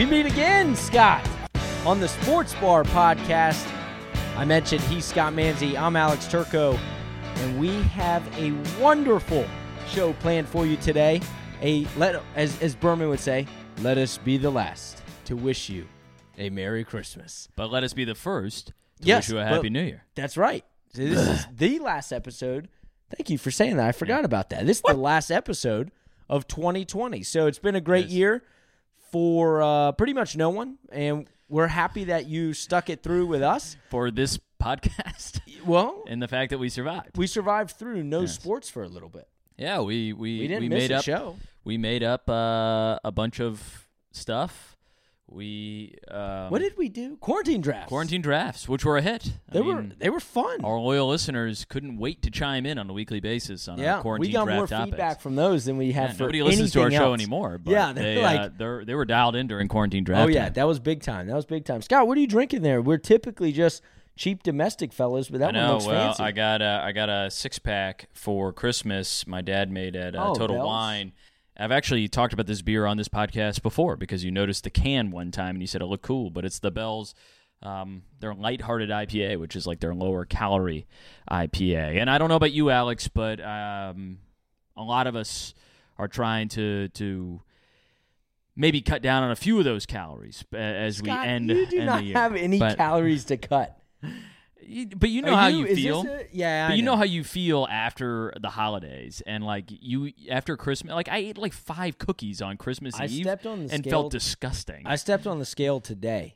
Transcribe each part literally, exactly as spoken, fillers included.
We meet again, Scott, on the Sports Bar podcast. I mentioned he's Scott Manzi, I'm Alex Turco, and we have a wonderful show planned for you today. A let as as Berman would say, let us be the last to wish you a Merry Christmas. But let us be the first to yes, wish you a Happy New Year. That's right. So this is the last episode. Thank you for saying that. I forgot yeah. about that. This is what? the last episode of twenty twenty. So it's been a great yes. year for uh, pretty much no one, and we're happy that you stuck it through with us. For this podcast. Well. And the fact that we survived. We survived through no yes. sports for a little bit. Yeah, we we, we, didn't we miss made a up show. We made up uh, a bunch of stuff. We um, What did we do? Quarantine drafts. Quarantine drafts, which were a hit. They I were mean, they were fun. Our loyal listeners couldn't wait to chime in on a weekly basis on yeah, our quarantine we got draft more topics. feedback from those than we had yeah, for nobody listens to our else. show anymore. But yeah, they're they like uh, they're, they were dialed in during quarantine draft. Oh yeah, time. that was big time. That was big time. Scott, what are you drinking there? We're typically just cheap domestic fellas, but that I know, one looks well, fancy. I got a, I got a six pack for Christmas. My dad made at uh, oh, Total Bell's. Wine. I've actually talked about this beer on this podcast before because you noticed the can one time and you said it looked cool, but it's the Bell's, um, their lighthearted I P A, which is like their lower calorie I P A. And I don't know about you, Alex, but um, a lot of us are trying to to maybe cut down on a few of those calories as Scott, we end, you do end not the year. have any but, calories to cut. But you know Are how you, you is feel. This a, yeah, but I you know. know how you feel after the holidays, and like you after Christmas. Like I ate like five cookies on Christmas I Eve, stepped on the and scale, felt disgusting. I stepped on the scale today,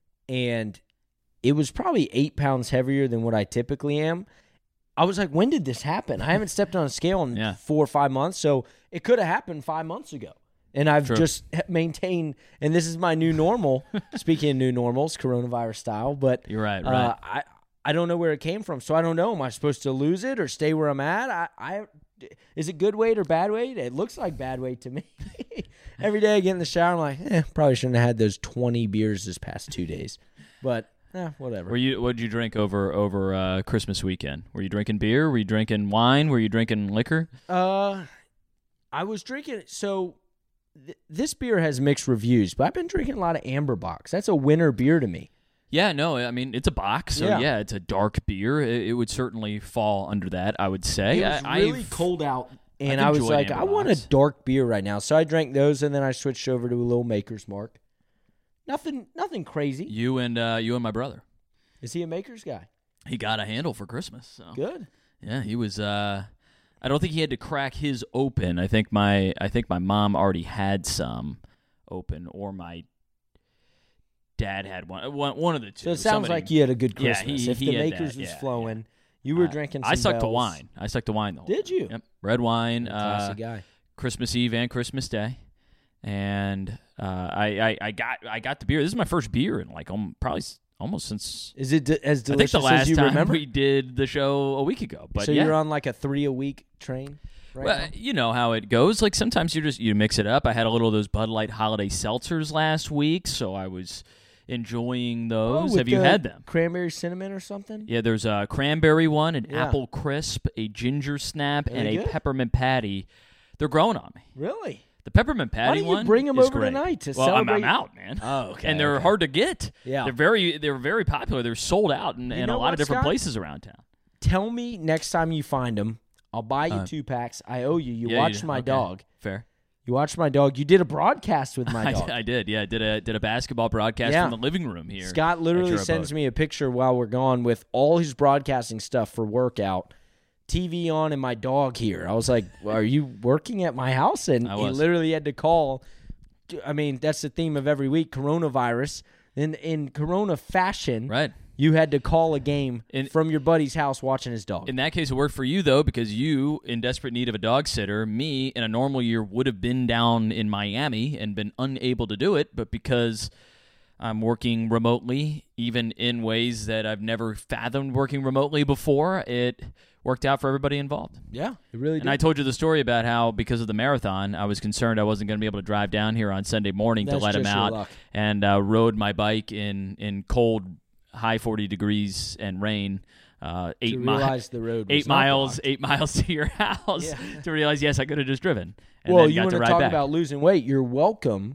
and it was probably eight pounds heavier than what I typically am. I was like, when did this happen? I haven't stepped on a scale in yeah. four or five months, so it could have happened five months ago. And I've True. just maintained, and this is my new normal. Speaking of new normals, coronavirus style, but You're right, right. Uh, I I don't know where it came from, so I don't know. Am I supposed to lose it or stay where I'm at? I, I is it good weight or bad weight? It looks like bad weight to me. Every day I get in the shower, I'm like, eh, probably shouldn't have had those twenty beers this past two days, but eh, whatever. Were you? What did you drink over over uh, Christmas weekend? Were you drinking beer? Were you drinking wine? Were you drinking liquor? Uh, I was drinking. So th- this beer has mixed reviews, but I've been drinking a lot of Amber Box. That's a winter beer to me. Yeah, no, I mean, it's a box, so yeah, yeah it's a dark beer. It, it would certainly fall under that, I would say. It was I, really I've, cold out, and I've I was like, Amber I want Box. a dark beer right now. So I drank those, and then I switched over to a little Maker's Mark. Nothing nothing crazy. You and uh, you and my brother. Is he a Maker's guy? He got a handle for Christmas. So. Good. Yeah, he was. Uh, I don't think he had to crack his open. I think my I think my mom already had some open, or my dad had one. One, one of the two. So it sounds Somebody, like you had a good Yeah, Christmas. he- if he the had Maker's that, was yeah, flowing, you were Uh, drinking some I stuck to Bells. wine. I stuck to wine the whole Did you? Yep. Red wine. Classic Uh, guy. Christmas Eve and Christmas Day, and uh, I, I I got I got the beer. This is my first beer in like um, probably s- almost since. Is it d- as I think delicious the last as you time remember? we did the show a week ago. But so yeah. you're on like a three a week train right Well, now? you know how it goes. Like sometimes you just you mix it up. I had a little of those Bud Light holiday seltzers last week, so I was enjoying Oh, those. with Have you the had them? Cranberry cinnamon or something? Yeah, there's a cranberry one, an Yeah. apple crisp, a ginger snap, Are and they a good? peppermint patty. They're growing on me. Really? The peppermint patty Why don't you one bring 'em is over great. tonight to well, I'm- celebrate- I'm out, man. Oh, okay. And they're okay. hard to get. Yeah. They're very they're very popular. They're sold out in, You in know a lot what, of different Scott? places around town. Tell me next time you find them. I'll buy you Uh, two packs. I owe you. You Yeah, watched do. my Okay. dog. Fair. You watched my dog. You did a broadcast with my I, dog. I did. Yeah, did a did a basketball broadcast Yeah. from the living room here. Scott literally your sends abode. me a picture while we're gone with all his broadcasting stuff for workout, T V on, and my dog here. I was like, well, are you working at my house? And I he was. literally had to call. I mean, that's the theme of every week, coronavirus. In, in corona fashion, Right. you had to call a game In- from your buddy's house watching his dog. In that case, it worked for you, though, because you, in desperate need of a dog sitter, me, in a normal year, would have been down in Miami and been unable to do it. But because I'm working remotely, even in ways that I've never fathomed working remotely before, it worked out for everybody involved. yeah, it really did. And I told you the story about how, because of the marathon, I was concerned I wasn't going to be able to drive down here on Sunday morning That's to let him just your out, luck. and uh, rode my bike in, in cold, high forty degrees and rain, uh, eight to miles. realize the road was Eight not miles, blocked. eight miles to your house Yeah. to realize, yes, I could have just driven. And Well, then you got want to to ride talk back. about losing weight? You're welcome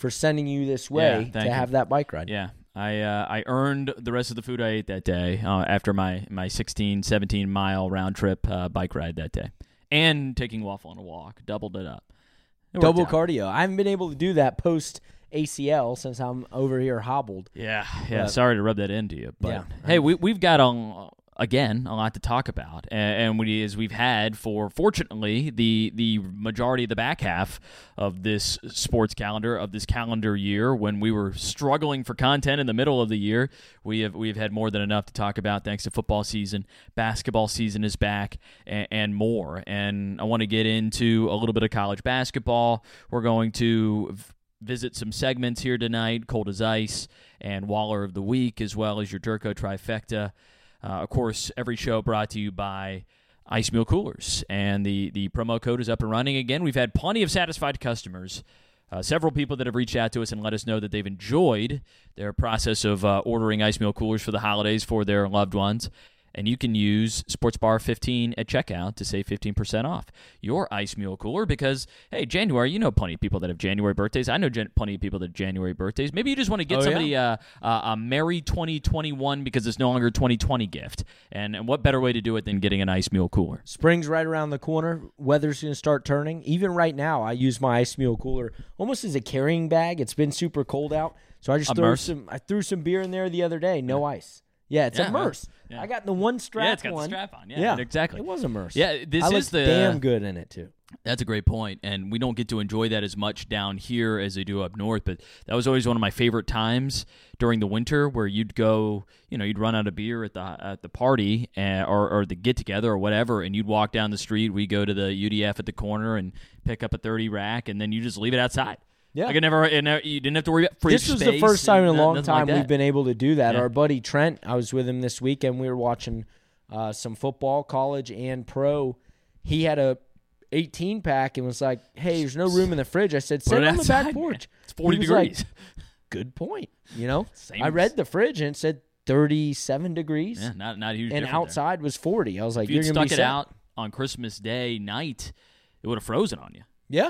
for sending you this way yeah, to you. have that bike ride. Yeah. I uh, I earned the rest of the food I ate that day uh, after my, my sixteen, seventeen mile round trip uh, bike ride that day. And taking Waffle on a walk. Doubled it up. It Double out. cardio. I haven't been able to do that post A C L since I'm over here hobbled. Yeah, yeah. But, sorry to rub that into you, but yeah, hey, we we've got um, again a lot to talk about, and, and we as we've had for fortunately the the majority of the back half of this sports calendar of this calendar year. When we were struggling for content in the middle of the year, we have we've had more than enough to talk about thanks to football season, basketball season is back, and, and more. And I want to get into a little bit of college basketball. We're going to visit some segments here tonight, Cold as Ice and Waller of the Week, as well as your Durko Trifecta. Uh, of course, every show brought to you by Ice Mule Coolers, and the, the promo code is up and running again. We've had plenty of satisfied customers, uh, several people that have reached out to us and let us know that they've enjoyed their process of uh, ordering Ice Mule Coolers for the holidays for their loved ones. And you can use Sports Bar fifteen at checkout to save fifteen percent off your Ice Mule Cooler because, hey, January, you know plenty of people that have January birthdays. I know gen- plenty of people that have January birthdays. Maybe you just want to get oh, somebody yeah? uh, uh, a Merry twenty twenty-one because it's no longer a twenty twenty gift. And, and what better way to do it than getting an Ice Mule Cooler? Spring's right around the corner. Weather's going to start turning. Even right now, I use my Ice Mule Cooler almost as a carrying bag. It's been super cold out, so I just threw some, I threw some beer in there the other day. No yeah. ice. Yeah, it's yeah, immersed. Yeah. I got the one strap Yeah, it's got one. the strap on. Yeah, yeah, exactly. It was immersed. Yeah, this I is looked the damn good in it too. That's a great point, and we don't get to enjoy that as much down here as they do up north, but that was always one of my favorite times during the winter where you'd go, you know, you'd run out of beer at the at the party and, or, or the get-together or whatever, and you'd walk down the street, we go to the U D F at the corner and pick up a thirty rack, and then you just leave it outside. Yeah. Like it never, it never, you didn't have to worry about fridge This was space the first time in a and long nothing time like we've been able to do that. Yeah. Our buddy Trent, I was with him this weekend. We were watching uh, some football, college and pro. He had a eighteen pack and was like, "Hey, there's no room in the fridge." I said, "Sit Put it on the outside, back porch." man. It's forty He was degrees. Like, good point. You know, Same I as- read the fridge and it said thirty-seven degrees, Yeah, not not a huge. and difference outside there. was forty. I was like, If you'd "You're gonna stuck be it set." out on Christmas Day night, it would have frozen on you. Yeah,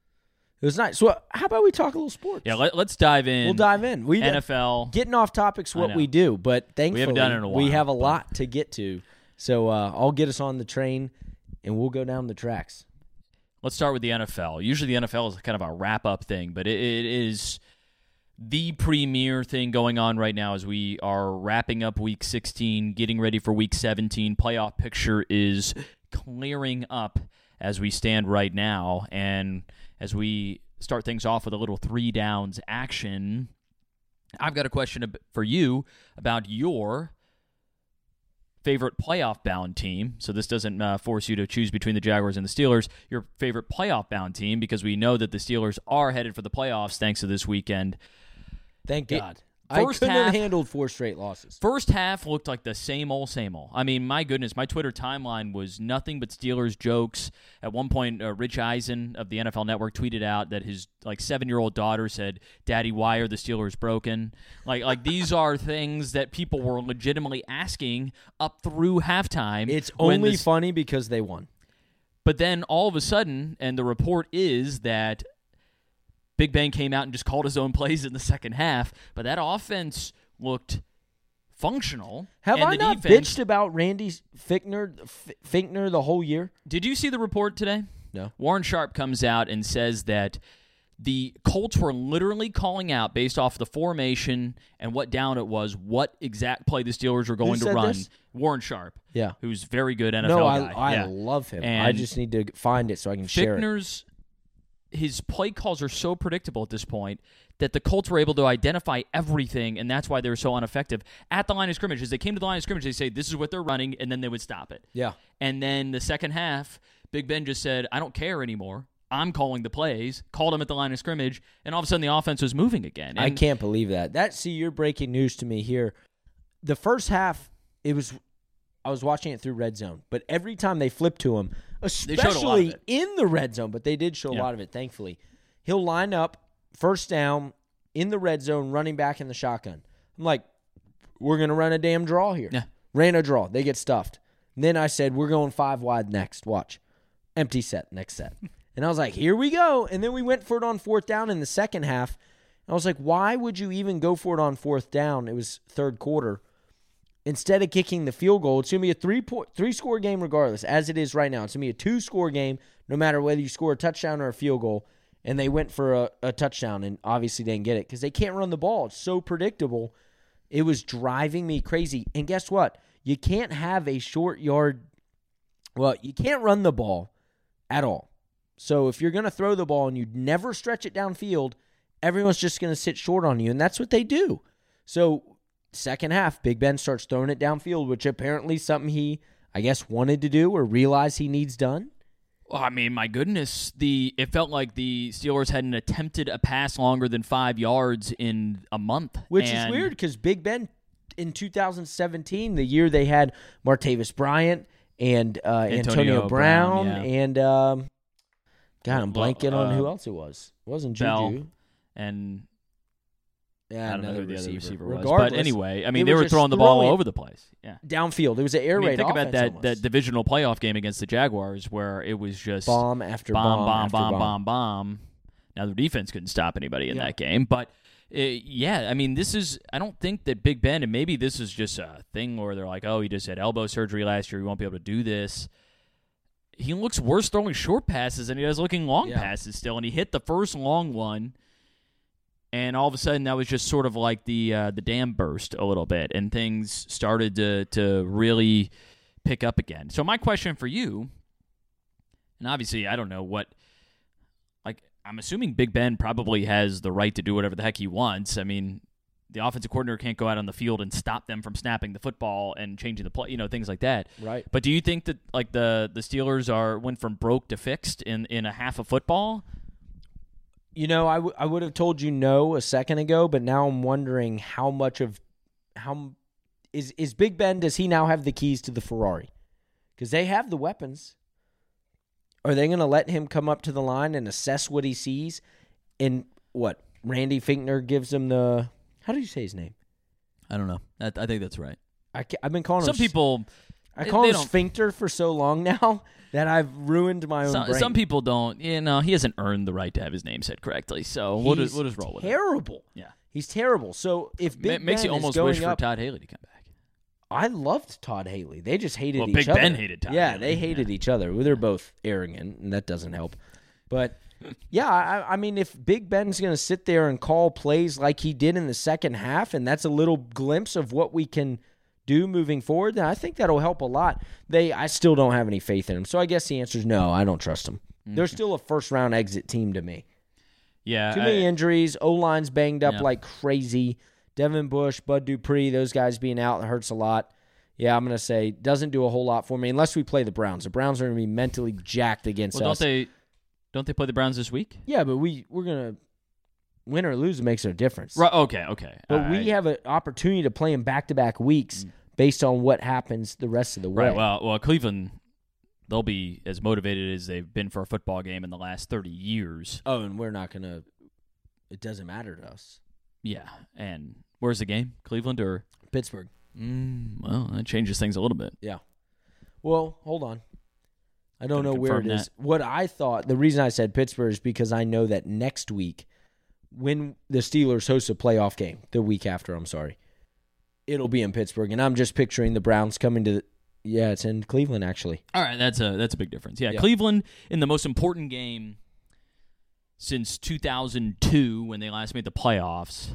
it was nice. So, how about we talk a little sports? Yeah, let, let's dive in. We'll dive in. We N F L. Getting off topic's I what know. we do, but thankfully done it in a we while, have a but- lot to get to. So uh, I'll get us on the train, and we'll go down the tracks. Let's start with the N F L. Usually the N F L is kind of a wrap-up thing, but it, it is the premier thing going on right now as we are wrapping up Week sixteen, getting ready for Week seventeen. Playoff picture is clearing up as we stand right now, and as we start things off with a little three downs action, I've got a question ab- for you about your favorite playoff-bound team. So this doesn't uh, force you to choose between the Jaguars and the Steelers. Your favorite playoff-bound team, because we know that the Steelers are headed for the playoffs thanks to this weekend. Thank It- God. I first couldn't half- have handled four straight losses. First half looked like the same old, same old. I mean, my goodness, my Twitter timeline was nothing but Steelers jokes. At one point, uh, Rich Eisen of the N F L Network tweeted out that his like seven-year-old daughter said, "Daddy, why are the Steelers broken?" Like, like these are things that people were legitimately asking up through halftime. It's when only this- funny because they won. But then all of a sudden, and the report is that Big Ben came out and just called his own plays in the second half, but that offense looked functional. Have and I the not defense, bitched about Randy Fickner, F- Finkner the whole year? Did you see the report today? No. Warren Sharp comes out and says that the Colts were literally calling out, based off the formation and what down it was, what exact play the Steelers were going to said run. this? Warren Sharp, Yeah. who's a very good N F L No, guy. I, I yeah. love him. I And just need to find it so I can share it. Fickner's his play calls are so predictable at this point that the Colts were able to identify everything, and that's why they were so ineffective at the line of scrimmage. As they came to the line of scrimmage, they say, this is what they're running, and then they would stop it. Yeah. And then the second half, Big Ben just said, I don't care anymore. I'm calling the plays, called him at the line of scrimmage, and all of a sudden the offense was moving again. And I can't believe that. That see, you're breaking news to me here. The first half, it was I was watching it through Red Zone, but every time they flipped to him, showed a lot of especially it. in the Red Zone, but they did show a Yeah. lot of it, thankfully. He'll line up first down in the Red Zone, running back in the shotgun. I'm like, we're going to run a damn draw here. Yeah. Ran a draw. They get stuffed. And then I said, we're going five wide next. Watch. Empty set, next set. And I was like, here we go. And then we went for it on fourth down in the second half. I was like, why would you even go for it on fourth down? It was third quarter. Instead of kicking the field goal, it's going to be a three point, three score game regardless, as it is right now. It's going to be a two-score game no matter whether you score a touchdown or a field goal. And they went for a, a touchdown and obviously didn't get it because they can't run the ball. It's so predictable. It was driving me crazy. And guess what? You can't have a short yard. Well, you can't run the ball at all. So if you're going to throw the ball and you never stretch it downfield, everyone's just going to sit short on you. And that's what they do. So second half, Big Ben starts throwing it downfield, which apparently something he, I guess, wanted to do or realized he needs done. Well, I mean, my goodness, the it felt like the Steelers hadn't attempted a pass longer than five yards in a month. Which and is weird because Big Ben in two thousand seventeen, the year they had Martavis Bryant and uh, Antonio, Antonio Brown, Brown, yeah. and, um, God, I'm blanking uh, on who else it was. It wasn't Juju. Bell and Yeah, I don't know another who the receiver. other receiver was. Regardless, But anyway, I they mean, they were were just throwing the ball all throwing over the place. Yeah. downfield. It was an air I mean, raid think about offense that, almost. that divisional playoff game against the Jaguars where it was just bomb after bomb, bomb, bomb, after bomb, bomb, bomb, bomb. Now, the defense couldn't stop anybody in Yeah. that game. But, uh, yeah, I mean, this is – I don't think that Big Ben – and maybe this is just a thing where they're like, oh, he just had elbow surgery last year. He won't be able to do this. He looks worse throwing short passes than he does looking long Yeah. passes still. And he hit the first long one. And all of a sudden, that was just sort of like the uh, the dam burst a little bit, and things started to to really pick up again. So my question for you, and obviously I don't know what, like I'm assuming Big Ben probably has the right to do whatever the heck he wants. I mean, the offensive coordinator can't go out on the field and stop them from snapping the football and changing the play, you know, things like that. Right. But do you think that like the the Steelers are went from broke to fixed in in a half of football? You know, I, w- I would have told you no a second ago, but now I'm wondering how much of how is is Big Ben, does he now have the keys to the Ferrari? Because they have the weapons. Are they going to let him come up to the line and assess what he sees? And what Randy Finkner gives him the how do you say his name? I don't know. I, I think that's right. I ca- I've been calling Some him people. I call they him don't- Sphincter for so long now that I've ruined my own Some, brain. some people don't. You know, he hasn't earned the right to have his name said correctly. So we'll He's just, we'll just roll with it. terrible. Yeah. He's terrible. So if Big Ma- makes Ben you almost is going wish for up, Todd Haley to come back. I loved Todd Haley. They just hated Well, each Big other. Ben hated Todd Yeah, Haley. they hated Yeah. each other. Well, they're both arrogant, and that doesn't help. But yeah, I, I mean, if Big Ben's going to sit there and call plays like he did in the second half, and that's a little glimpse of what we can do moving forward, then I think that'll help a lot. They, I still don't have any faith in him. So I guess the answer is no. I don't trust them. Okay. They're still a first round exit team to me. Yeah. Too I- many injuries. O-line's banged up Yeah. like crazy. Devin Bush, Bud Dupree, those guys being out hurts a lot. Yeah, I'm going to say doesn't do a whole lot for me unless we play the Browns. The Browns are going to be mentally jacked against well, us. don't they? Don't they play the Browns this week? Yeah, but we, we're going to win or lose. It makes no difference. Right. Okay. Okay. But All we right. have an opportunity to play them back-to-back weeks based on what happens the rest of the way. Right. Well, well, Cleveland, they'll be as motivated as they've been for a football game in the last thirty years. Oh, and we're not going to – it doesn't matter to us. Yeah. And where's the game? Cleveland or Pittsburgh. Mm, well, that changes things a little bit. Yeah. Well, hold on. I don't Gonna know where it confirm is. that. What I thought, the reason I said Pittsburgh is because I know that next week, when the Steelers host a playoff game, the week after, I'm sorry, it'll be in Pittsburgh. And I'm just picturing the Browns coming to the, yeah, it's in Cleveland, actually. All right, that's a that's a big difference. Yeah, Yeah. Cleveland in the most important game since two thousand two when they last made the playoffs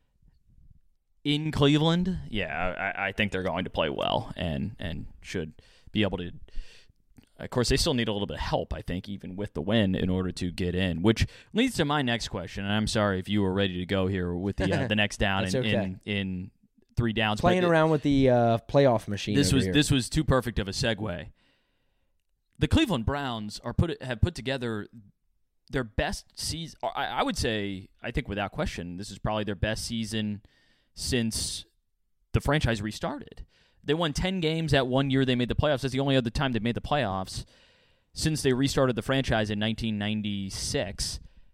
in Cleveland. Yeah, I, I think they're going to play well and and should be able to. Of course, they still need a little bit of help, I think, even with the win, in order to get in. Which leads to my next question, and I'm sorry if you were ready to go here with the uh, the next down That's in, okay. in in three downs. Playing but it- around with the uh, playoff machine. this over was here. this was too perfect of a segue. The Cleveland Browns are put have put together their best season. I, I would say, I think without question, this is probably their best season since the franchise restarted. They won ten games that one year they made the playoffs. That's the only other time they made the playoffs since they restarted the franchise in nineteen ninety-six.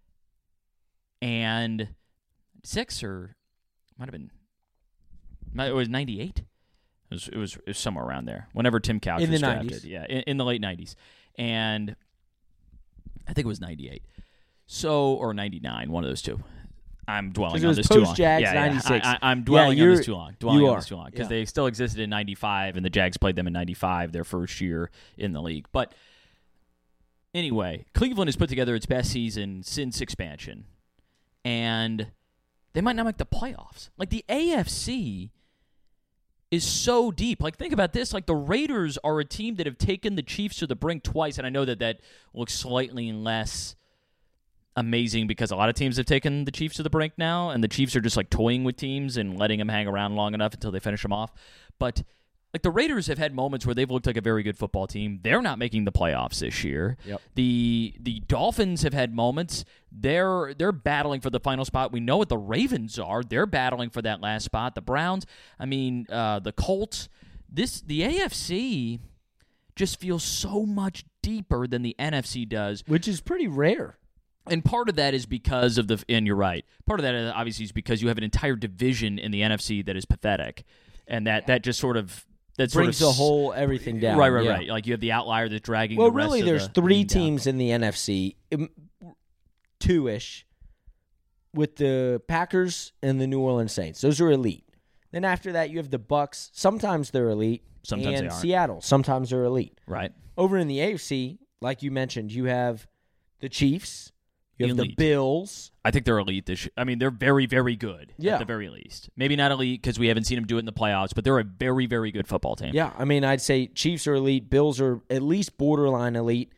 And six or might have been it was ninety-eight. It was, it was it was somewhere around there. Whenever Tim Couch In was the drafted, nineties. yeah, in, in the late nineties, and I think it was ninety-eight. So or ninety-nine, one of those two. I'm dwelling it on was this too long. post-Jags, yeah, yeah. ninety-six. I, I, I'm dwelling Yeah, on you're- this too long. Dwelling you on are. this too long because Yeah. they still existed in ninety-five, and the Jags played them in ninety-five, their first year in the league. But anyway, Cleveland has put together its best season since expansion, and they might not make the playoffs. Like, the A F C is so deep. Like, think about this. Like, the Raiders are a team that have taken the Chiefs to the brink twice, and I know that that looks slightly less amazing because a lot of teams have taken the Chiefs to the brink now, and the Chiefs are just like toying with teams and letting them hang around long enough until they finish them off. But like the Raiders have had moments where they've looked like a very good football team. They're not making the playoffs this year. Yep. The the Dolphins have had moments. They're they're battling for the final spot. We know what the Ravens are. They're battling for that last spot. The Browns, I mean, uh, the Colts. This the A F C just feels so much deeper than the N F C does, which is pretty rare. And part of that is because of the, and you're right, part of that obviously is because you have an entire division in the N F C that is pathetic. And that, that just sort of, that sort brings of, the whole everything down. Right, right, yeah. right. Like you have the outlier that's dragging well, the rest really, of there's the three league down. teams in the N F C, um, two-ish, with the Packers and the New Orleans Saints. Those are elite. Then after that, you have the Bucks. Sometimes they're elite. Sometimes and they aren't. Seattle. Sometimes they're elite. Right. Over in the A F C, like you mentioned, you have the Chiefs. You have Elite. the Bills. I think they're elite this year. I mean, they're very, very good Yeah. at the very least. Maybe not elite because we haven't seen them do it in the playoffs, but they're a very, very good football team. Yeah, I mean, I'd say Chiefs are elite. Bills are at least borderline elite.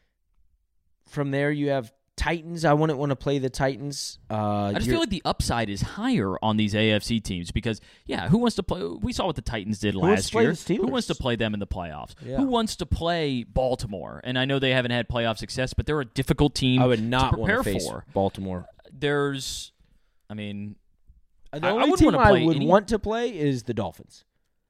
From there, you have Titans. I wouldn't want to play the Titans. Uh, I just feel like the upside is higher on these A F C teams because, yeah, who wants to play? We saw what the Titans did wants last to play year. the Steelers? Who wants to play them in the playoffs? Yeah. Who wants to play Baltimore? And I know they haven't had playoff success, but they're a difficult team I would not to want prepare to face for. Baltimore. There's, I mean, The I- I only wouldn't team wanna I play would any- want to play is the Dolphins.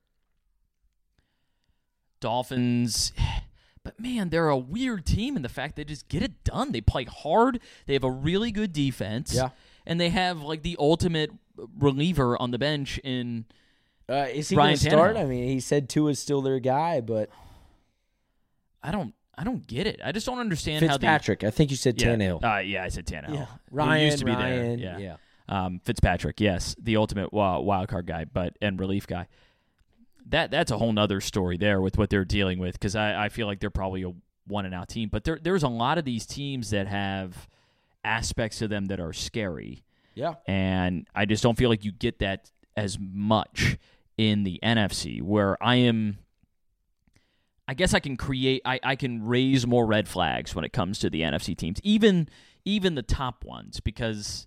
Dolphins. But, man, they're a weird team in the fact they just get it done. They play hard. They have a really good defense. Yeah. And they have, like, the ultimate reliever on the bench in Uh, is he Ryan going to start? Tannehill. I mean, he said Tua's still their guy, but I don't I don't get it. I just don't understand how they Fitzpatrick. I think you said yeah, Tannehill. Uh, yeah, I said Tannehill. Yeah. Who Ryan used to be Ryan, there. yeah. Um, Fitzpatrick, yes, the ultimate uh, wild card guy, but and relief guy. That that's a whole nother story there with what they're dealing with because I, I feel like they're probably a one and out team. But there there's a lot of these teams that have aspects of them that are scary. Yeah. And I just don't feel like you get that as much in the N F C, where I am. I guess I can create. I, I can raise more red flags when it comes to the N F C teams, even even the top ones, because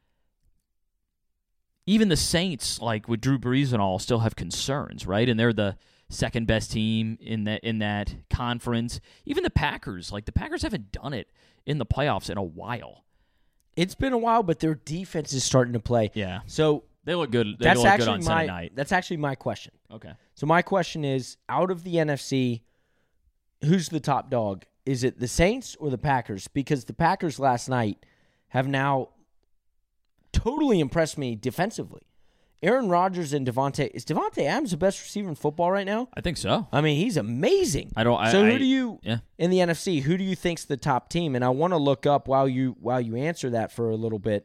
even the Saints, like with Drew Brees and all, still have concerns, right? And they're the second best team in that in that conference. Even the Packers, like the Packers haven't done it in the playoffs in a while. It's been a while, but their defense is starting to play. Yeah, So they look good. They that's look good actually on Sunday my night. that's actually my question. Okay. So my question is, out of the N F C, who's the top dog? Is it the Saints or the Packers? Because the Packers last night have now totally impressed me defensively. Aaron Rodgers and Devontae. Is Devontae Adams the best receiver in football right now? I think so. I mean, he's amazing. I don't. I, so who I- do you Yeah. in the N F C? Who do you think's the top team? And I want to look up while you while you answer that for a little bit.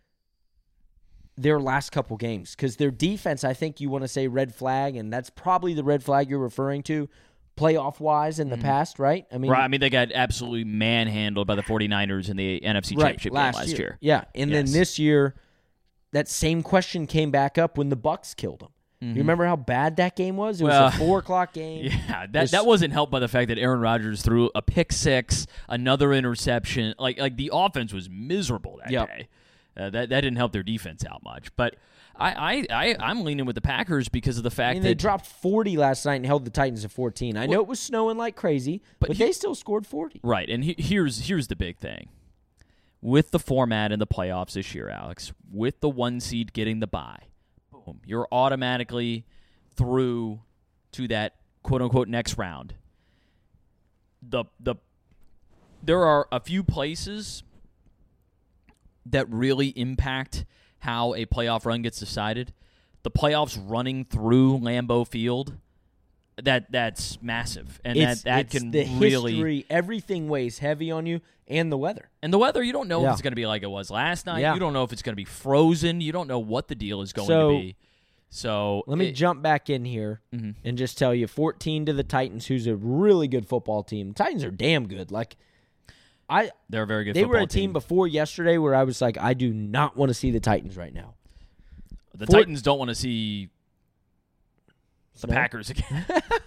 Their last couple games, because their defense, I think you want to say red flag, and that's probably the red flag you're referring to, playoff wise in the past, right? I mean, Right, I mean, they got absolutely manhandled by the 49ers in the N F C right, Championship last, game last year. year. Yeah, and Yes. then this year, that same question came back up when the Bucks killed them. You remember how bad that game was? It Well, was a four o'clock game. Yeah, that This- that wasn't helped by the fact that Aaron Rodgers threw a pick six, another interception. Like like the offense was miserable that Yep. day. Uh, that that didn't help their defense out much. But I, I, I I'm leaning with the Packers because of the I fact mean, that they dropped forty last night and held the Titans at fourteen. I know it was snowing like crazy, but, But they he- still scored forty. right. And he, here's here's the big thing with the format in the playoffs this year, Alex. With the one seed getting the bye, boom, you're automatically through to that quote unquote next round. The the there are a few places that really impact how a playoff run gets decided. The playoffs running through Lambeau Field that that's massive, and It's, that that it's can the really history. Everything weighs heavy on you, and the weather. and the weather. You don't know Yeah. if it's going to be like it was last night. Yeah. You don't know if it's going to be frozen. You don't know what the deal is going So, to be. So Let me it- jump back in here Mhm. and just tell you, fourteen to the Titans, who's a really good football team. Titans are damn good. Like I, they're a very good. they were football a team before yesterday where I was like, I do not want to see the Titans right now. The Four- Titans don't want to see the Snow? Packers again.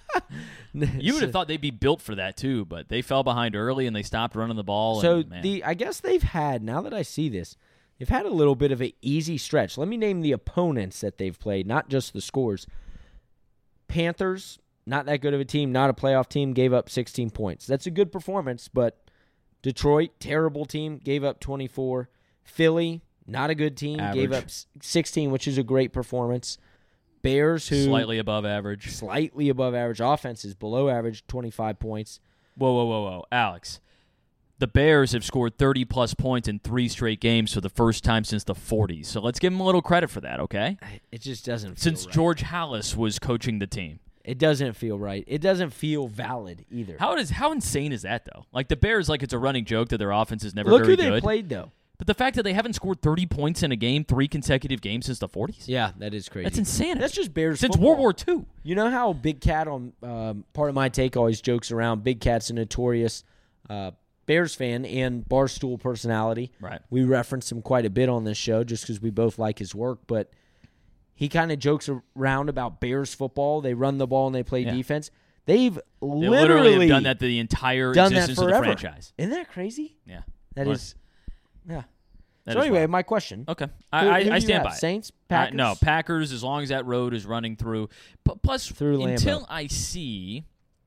You would have thought they'd be built for that too, but they fell behind early and they stopped running the ball. So and, man, the I guess they've had, now that I see this, they've had a little bit of an easy stretch. Let me name the opponents that they've played, not just the scores. Panthers, not that good of a team, not a playoff team, gave up sixteen points. That's a good performance, but Detroit, terrible team, gave up twenty-four. Philly, not a good team, gave Average. up s- sixteen, which is a great performance. Bears, who slightly above average. slightly above average. Offense is below average, twenty-five points. Whoa, whoa, whoa, whoa, Alex. The Bears have scored thirty plus points in three straight games for the first time since the forties. So let's give them a little credit for that, okay? It just doesn't feel Since right. George Halas was coaching the team. It doesn't feel right. It doesn't feel valid either. How does how insane is that though? Like the Bears, like it's a running joke that their offense is never Look very who they good. played, though. But the fact that they haven't scored thirty points in a game, three consecutive games since the forties? Yeah, that is crazy. That's insanity. That's just Bears Since football. World War Two. You know how Big Cat on um, Part of My Take always jokes around. Big Cat's a notorious uh, Bears fan and Barstool personality. Right. We reference him quite a bit on this show just because we both like his work. But he kind of jokes around about Bears football. They run the ball and they play Yeah. defense. They've They literally, literally have done that the entire done that existence of the forever. franchise. Isn't that crazy? Yeah. That Well, is. Yeah. that So is anyway, wild. my question. Okay. Who- I, who I, do I you stand have? by it. Saints, Uh, Packers. no, Packers, as long as that road is running through. P- plus, Through Lambeau. until I see,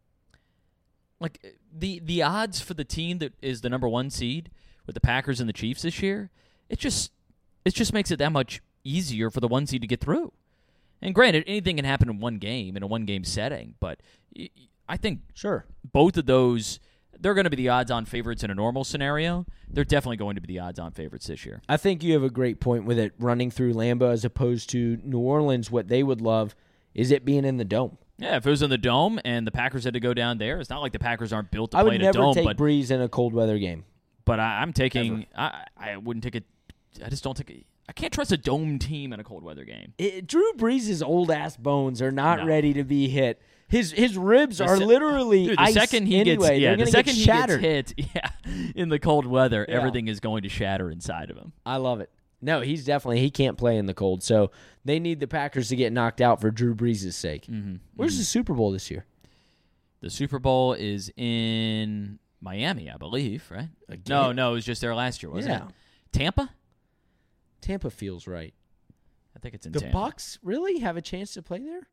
like, the the odds for the team that is the number one seed with the Packers and the Chiefs this year, it just it just makes it that much easier for the one seed to get through. And granted, anything can happen in one game, in a one-game setting, but y- y- I think Sure. both of those, they're going to be the odds-on favorites in a normal scenario. They're definitely going to be the odds-on favorites this year. I think you have a great point with it running through Lambeau as opposed to New Orleans. What they would love is it being in the Dome. Yeah, if it was in the Dome and the Packers had to go down there, it's not like the Packers aren't built to I play would in a never Dome. take But, Breeze in a cold weather game. but I, I'm taking. I, I wouldn't take it. I just don't take it. I can't trust a Dome team in a cold weather game. It, Drew Brees' old ass bones are not No. ready to be hit. His his ribs The are se- literally Dude, the ice second he anyway. gets, yeah, They're the gonna second get he shattered. gets hit, yeah, in the cold weather, Yeah. everything is going to shatter inside of him. I love it. No, he's definitely he can't play in the cold. So they need the Packers to get knocked out for Drew Brees' sake. Mm-hmm. Where's the Super Bowl this year? The Super Bowl is in Miami, I believe, right? Again? No, no, it was just there last year, wasn't Yeah. it? Tampa? Tampa feels right. I think it's in The Tampa. Bucks really have a chance to play there?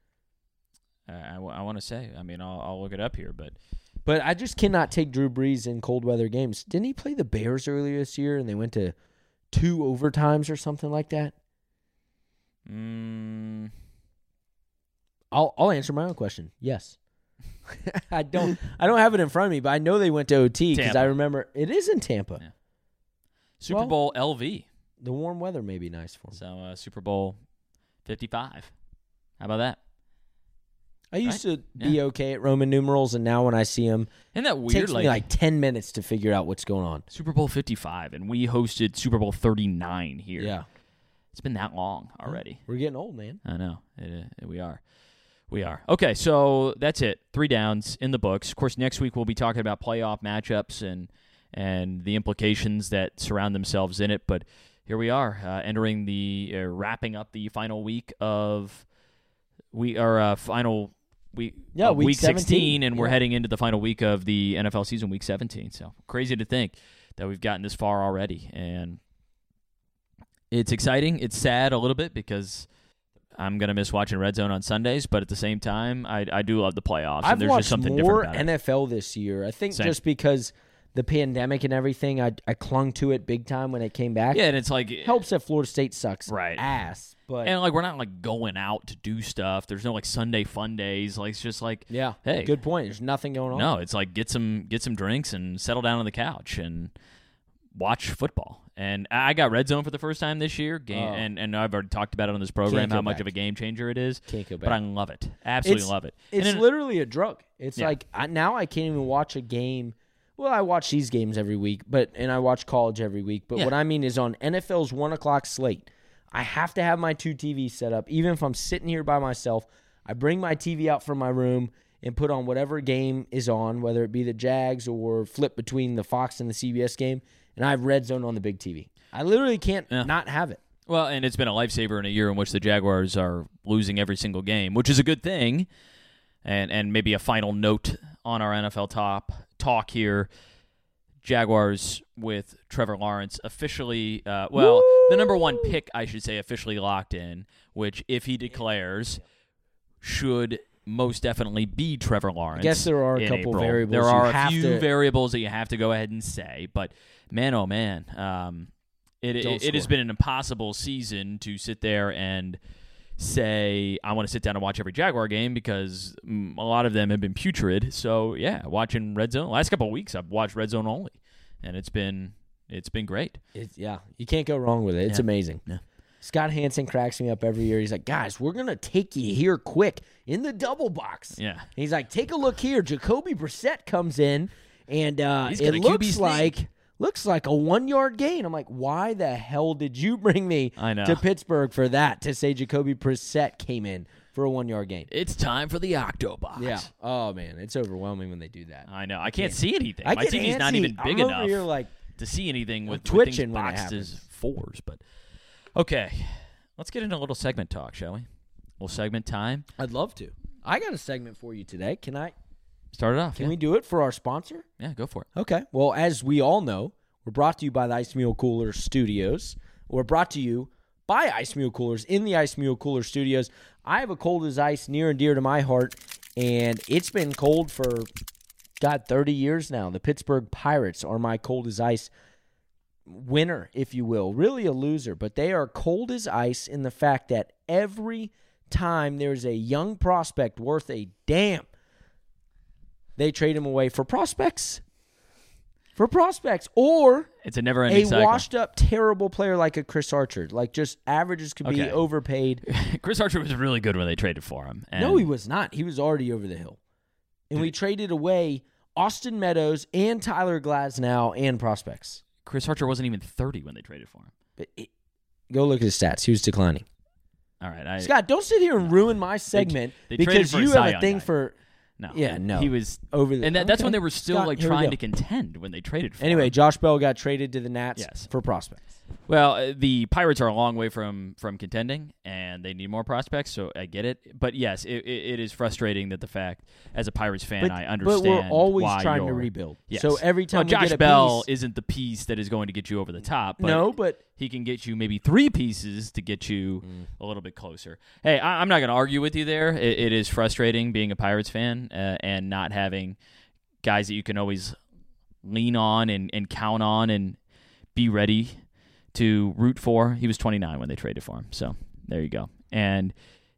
Uh, I, want to say. I mean, I'll, I'll look it up here, but But I just cannot take Drew Brees in cold weather games. Didn't he play the Bears earlier this year and they went to two overtimes or something like that? mm, I'll I'll answer my own question. Yes. I don't I don't have it in front of me, but I know they went to O T because I Tampa. remember it is in Tampa. Yeah. Super Well- Bowl L V. The warm weather may be nice for me. So uh, Super Bowl fifty-five. How about that? I used right? to be okay at Roman numerals, and now when I see them, Isn't that it weird? takes me like ten minutes to figure out what's going on. Super Bowl fifty-five, and we hosted Super Bowl thirty-nine here. Yeah. It's been that long already. We're getting old, man. I know. It, uh, we are. We are. Okay, so that's it. Three downs in the books. Of course, next week we'll be talking about playoff matchups and and the implications that surround themselves in it. But here we are, uh, entering the uh, wrapping up the final week of we our uh, final week. Yeah, of week week sixteen, seventeen, and we're yeah. heading into the final week of the N F L season, week seventeen. So crazy to think that we've gotten this far already, and it's exciting. It's sad a little bit because I'm going to miss watching Red Zone on Sundays, but at the same time, I, I do love the playoffs. I've and there's watched just something more different about N it. F L this year. I think Same. just because the pandemic and everything, I I clung to it big time when it came back. Yeah, and it's like Helps that Florida State sucks Right. ass. But and like we're not like going out to do stuff. There's no like Sunday fun days. Like it's just like yeah, hey, good point. There's nothing going on. no, it's like get some get some drinks and settle down on the couch and watch football. And I got Red Zone for the first time this year, game, Oh. and, and I've already talked about it on this program, Can't go how much back. of a game changer it is. Can't go back. But I love it. Absolutely It's- love it. It's And then- literally a drug. It's Yeah. like I, now I can't even watch a game. Well, I watch these games every week, but and I watch college every week. But Yeah. what I mean is on N F L's one o'clock slate, I have to have my two T Vs set up. Even if I'm sitting here by myself, I bring my T V out from my room and put on whatever game is on, whether it be the Jags or flip between the Fox and the C B S game, and I have Red Zone on the big T V. I literally can't Yeah. not have it. Well, and it's been a lifesaver in a year in which the Jaguars are losing every single game, which is a good thing. And and maybe a final note on our N F L top talk here. Jaguars with Trevor Lawrence officially, uh, well, Woo! the number one pick, I should say, officially locked in, which, if he declares, should most definitely be Trevor Lawrence. I guess there are a in couple April. variables There you are a have few to- variables that you have to go ahead and say, but man, oh man, um, it Don't it, it has score. been an impossible season to sit there and say I want to sit down and watch every Jaguar game because mm, a lot of them have been putrid. So yeah, watching Red Zone last couple of weeks, I've watched Red Zone only, and it's been it's been great. It's, yeah, you can't go wrong with it. It's Yeah. amazing. Yeah. Scott Hansen cracks me up every year. He's like, guys, we're going to take you here quick in the double box. Yeah, And he's like, take a look here. Jacoby Brissett comes in, and uh, He's it got a Q B looks sneak. like looks like a one-yard gain. I'm like, why the hell did you bring me I know. to Pittsburgh for that, to say Jacoby Brissett came in for a one-yard gain? it's time for the Octobox. Yeah. Oh, man, it's overwhelming when they do that. I know. I can't see anything. I My get T V's not antsy. even big I'm enough over here like, to see anything with, with twitching things when it boxed as happens. fours. But okay, let's get into a little segment talk, shall we? A little segment time. I'd love to. I got a segment for you today. Can I? Start it off. Can yeah. we do it for our sponsor? Yeah, go for it. Okay. Well, as we all know, we're brought to you by the Ice Mule Cooler Studios. We're brought to you by Ice Mule Coolers in the Ice Mule Cooler Studios. I have a cold as ice near and dear to my heart, and it's been cold for, God, thirty years now. The Pittsburgh Pirates are my cold as ice winner, if you will. Really a loser, but they are cold as ice in the fact that every time there's a young prospect worth a damn, they trade him away for prospects. For prospects. Or It's a never-ending a cycle. washed-up, terrible player like a Chris Archer. Like, just averages could be Okay. overpaid. Chris Archer was really good when they traded for him. And No, he was not. He was already over the hill. And we traded away Austin Meadows and Tyler Glasnow and prospects. Chris Archer wasn't even thirty when they traded for him. But it, go look at his stats. He was declining. All right, I, Scott, don't sit here and ruin my segment they traded because for a you Cy have a Young thing guy. for no, Yeah, no. he was, over the and that, that's when Okay. they were still Scott, like here we trying go. to contend when they traded for Anyway, him. Josh Bell got traded to the Nats Yes. for prospects. Well, uh, the Pirates are a long way from from contending, and they need more prospects. So I get it, but yes, it, it, it is frustrating that the fact, as a Pirates fan, But, I understand. but we're always why trying to you're- rebuild. Yes. So every time well, we Josh get a Bell piece, isn't the piece that is going to get you over the top. But no, but he can get you maybe three pieces to get you Mm. a little bit closer. Hey, I, I'm not going to argue with you there. It, it is frustrating being a Pirates fan uh, and not having guys that you can always lean on and, and count on and be ready to root for. He was twenty-nine when they traded for him. So there you go. And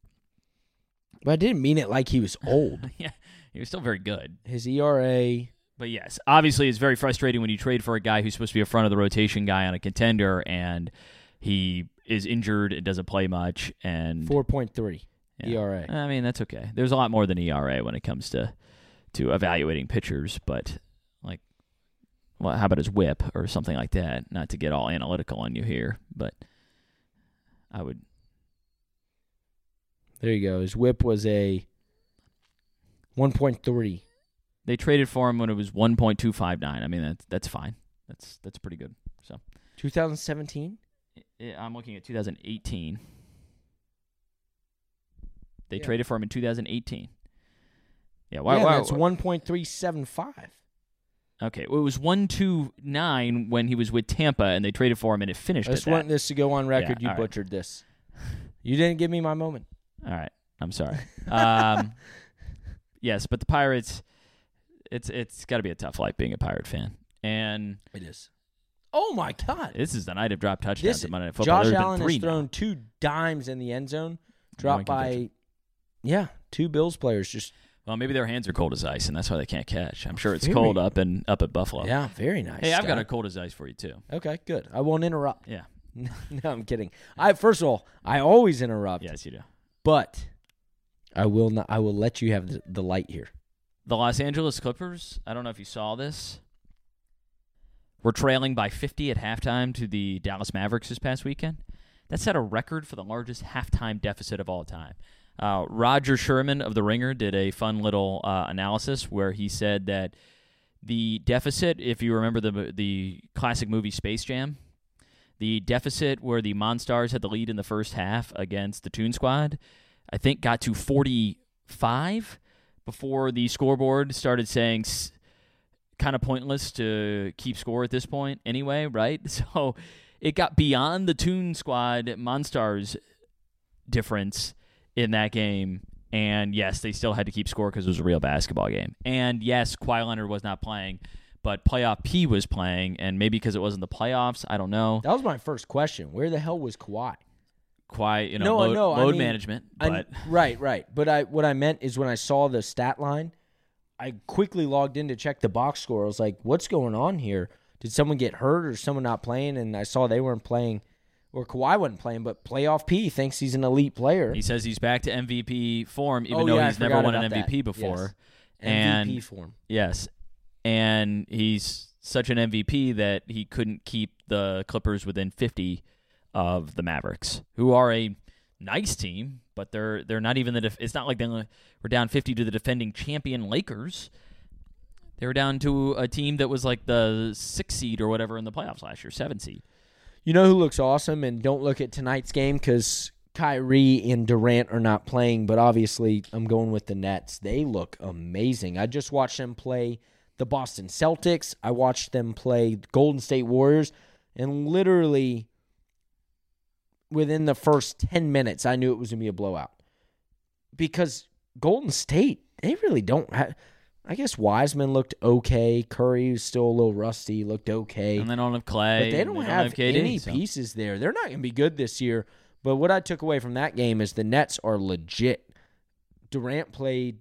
but I didn't mean it like he was old. yeah, he was still very good. His E R A. But yes, obviously it's very frustrating when you trade for a guy who's supposed to be a front of the rotation guy on a contender and he is injured and doesn't play much. And four point three yeah. E R A. I mean, that's okay. There's a lot more than E R A when it comes to to evaluating pitchers, but like, well, how about his whip or something like that? Not to get all analytical on you here, but I would. There you go. His whip was a one point three. They traded for him when it was one point two five nine. I mean, that's that's fine. That's that's pretty good. So twenty seventeen? I'm looking at two thousand eighteen. They Yeah. traded for him in two thousand eighteen. Yeah, why? yeah, why that's one point three seven five. Okay, well, it was one two nine when he was with Tampa, and they traded for him, and it finished I just at want that. this to go on record. Yeah, you all right. butchered this. You didn't give me my moment. All right, I'm sorry. um, yes, but the Pirates, it's it's got to be a tough life being a Pirate fan, and It is. Oh, my God. this is the night of drop touchdowns This, at Monday Night Football. Josh There have been Allen three has now. thrown two dimes in the end zone, dropped One by, conviction. yeah, two Bills players. Just Well, maybe their hands are cold as ice, and that's why they can't catch. I'm sure it's Very- cold up in up at Buffalo. Yeah, very nice. Hey, I've got Scott. a cold as ice for you too. Okay, good. I won't interrupt. Yeah. No, I'm kidding. I first of all, I always interrupt. Yes, you do. But I will not. I will let you have the, the light here. The Los Angeles Clippers, I don't know if you saw this, were trailing by fifty at halftime to the Dallas Mavericks this past weekend. That set a record for the largest halftime deficit of all time. Uh, Roger Sherman of The Ringer did a fun little uh, analysis where he said that the deficit, if you remember the the classic movie Space Jam, the deficit where the Monstars had the lead in the first half against the Toon Squad, I think got to forty-five before the scoreboard started saying kind of pointless to keep score at this point anyway, right? So it got beyond the Toon Squad Monstars difference in that game, and yes, they still had to keep score because it was a real basketball game. And yes, Kawhi Leonard was not playing, but Playoff P was playing, and maybe because it wasn't the playoffs, I don't know. That was my first question. Where the hell was Kawhi? Kawhi, you know, No, load, no, I load mean, management, I- but right, right. But I what I meant is when I saw the stat line, I quickly logged in to check the box score. I was like, what's going on here? Did someone get hurt or someone not playing? And I saw they weren't playing, or Kawhi wasn't playing, but Playoff P thinks he's an elite player. he says he's back to M V P form, even Oh, though yeah, I he's never forgot won an about M V P that. before. Yes. And M V P form. Yes, and he's such an M V P that he couldn't keep the Clippers within fifty of the Mavericks, who are a nice team, but they're they're not even the. Def- it's not like they were down fifty to the defending champion Lakers. They were down to a team that was like the six seed or whatever in the playoffs last year, seven seed. You know who looks awesome, and don't look at tonight's game because Kyrie and Durant are not playing, but obviously I'm going with the Nets. They look amazing. I just watched them play the Boston Celtics. I watched them play Golden State Warriors, and literally within the first ten minutes, I knew it was going to be a blowout because Golden State, they really don't have – I guess Wiseman looked okay. Curry was still a little rusty, looked okay. And they don't have Clay. But they don't, they have, have K D, any so. pieces there. They're not going to be good this year. But what I took away from that game is the Nets are legit. Durant played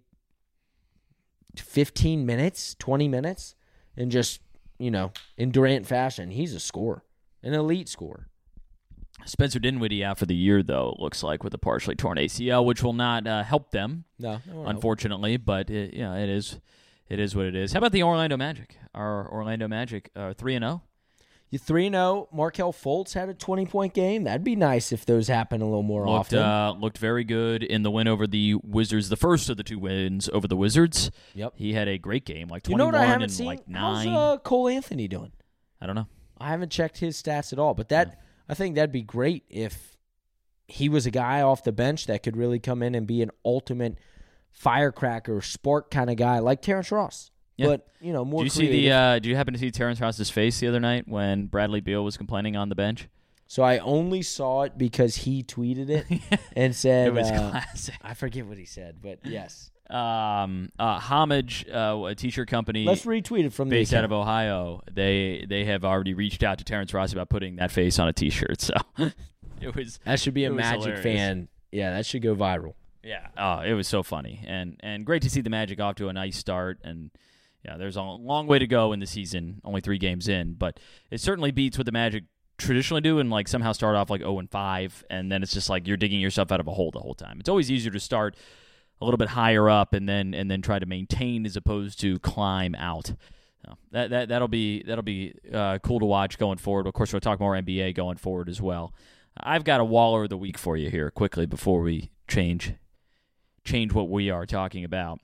fifteen minutes, twenty minutes, and just, you know, in Durant fashion, he's a scorer, an elite scorer. Spencer Dinwiddie out for the year, though, it looks like, with a partially torn A C L, which will not uh, help them, No, no, no. unfortunately. But it, you know, it is, it is what it is. How about the Orlando Magic? Our Orlando Magic are three and zero. You three and zero. Markelle Fultz had a twenty-point game. That'd be nice if those happen a little more Looked often. uh, looked very good in the win over the Wizards, the first of the two wins over the Wizards. Yep. He had a great game, like You twenty-one know what I haven't and seen? like nine. How's uh, Cole Anthony doing? I don't know. I haven't checked his stats at all, but that Yeah. I think that'd be great if he was a guy off the bench that could really come in and be an ultimate firecracker, spark kind of guy like Terrence Ross. Yeah. But, you know, more Do you creative. see the? Uh, did you happen to see Terrence Ross's face the other night when Bradley Beal was complaining on the bench? So I only saw it because he tweeted it and said, It was uh, classic. I forget what he said, but yes. Um, uh, Homage, uh, a t-shirt company Let's retweet it from the based out of account. Ohio, they they have already reached out to Terrence Ross about putting that face on a T-shirt. So it was That should be a it was Magic hilarious. fan. Yeah, that should go viral. yeah, oh, it was so funny and and great to see the Magic off to a nice start. And yeah, there's a long way to go in the season, only three games in, but it certainly beats what the Magic traditionally do and like somehow start off like oh and five, and then it's just like you're digging yourself out of a hole the whole time. It's always easier to start a little bit higher up and then and then try to maintain as opposed to climb out. So that that that'll be that'll be uh, cool to watch going forward. Of course, we'll talk more N B A going forward as well. I've got a Waller of the week for you here quickly before we change change what we are talking about.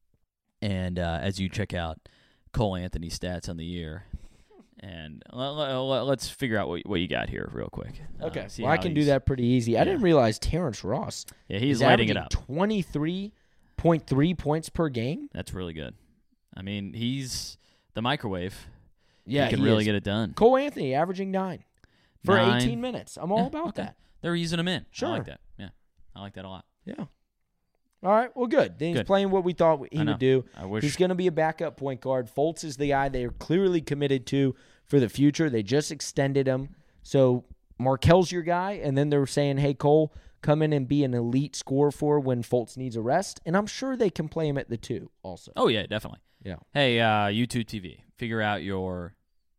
And uh, as you check out Cole Anthony's stats on the year, and l- l- l- let's figure out what what you got here real quick. Uh, Okay, see well, I how can do he's- that pretty easy. I yeah. didn't realize Terrence Ross Yeah, he's is lighting it averaging up. twenty-three point three points per game. That's really good. I mean, he's the microwave. Yeah, he can he really is. get it done. Cole Anthony averaging nine for Nine. eighteen minutes. I'm all Yeah, about okay. that. They're easing him in. I Sure. like that. Yeah, I like that a lot. Yeah. All right. Well, good. Then he's Good. playing what we thought he I know. would do. I wish. He's going to be a backup point guard. Fultz is the guy they're clearly committed to for the future. They just extended him. So Markel's your guy, and then they're saying, hey, Cole, come in and be an elite scorer for when Fultz needs a rest, and I'm sure they can play him at the two also. Oh, yeah, definitely. Yeah. Hey, uh, YouTube T V, figure out your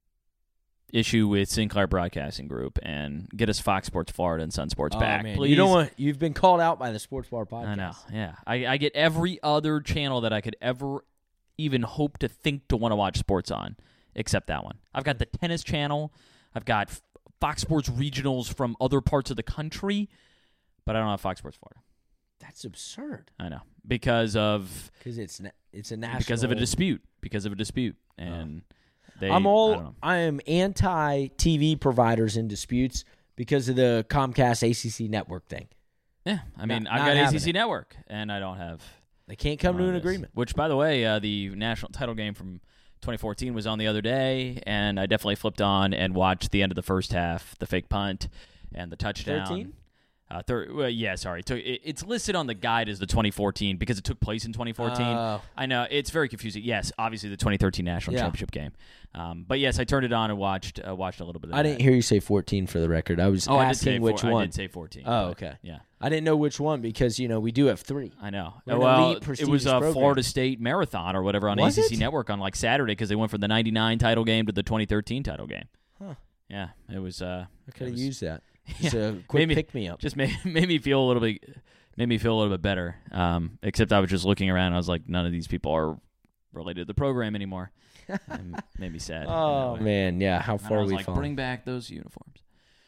issue with Sinclair Broadcasting Group and get us Fox Sports Florida and Sun Sports oh, back, man. please. You don't want, you've been called out by the Sports Bar podcast. I know, yeah. I, I get every other channel that I could ever even hope to think to want to watch sports on, except that one. I've got the tennis channel. I've got Fox Sports regionals from other parts of the country, but I don't have Fox Sports Florida. That's absurd. I know. Because of Because it's na- it's a national. because of a dispute. Because of a dispute. And oh. they I'm I, all don't know. I am anti T V providers in disputes because of the Comcast A C C network thing. Yeah, I mean, Not- I've not got A C having C it. Network, and I don't have They can't come to on an this. agreement. Which, by the way, uh, the national title game from twenty fourteen was on the other day, and I definitely flipped on and watched the end of the first half, the fake punt, and the touchdown. thirteen? Uh, thir- well, yeah, sorry. So it, it's listed on the guide as the twenty fourteen because it took place in twenty fourteen. Oh. I know. It's very confusing. Yes, obviously the twenty thirteen National Yeah. Championship game. Um, but, yes, I turned it on and watched uh, watched a little bit of I that. didn't hear you say fourteen for the record. I was Oh, I did say asking which four, one. I did say fourteen. Oh, but, okay. Yeah. I didn't know which one because, you know, we do have three. I know. We're an Well, elite, it was prestigious a program. Florida State marathon or whatever on Was A C C it? Network on like Saturday because they went from the ninety-nine title game to the twenty thirteen title game. Huh. Yeah, it was. Uh, I could it have was- used that. Yeah, Just a quick maybe- pick me up. Just made made me feel a little bit made me feel a little bit better. Um, except I was just looking around. And I was like, none of these people are related to the program anymore. And made me sad. in that Oh way. man, yeah. How And I far was we like, fall. bring back those uniforms.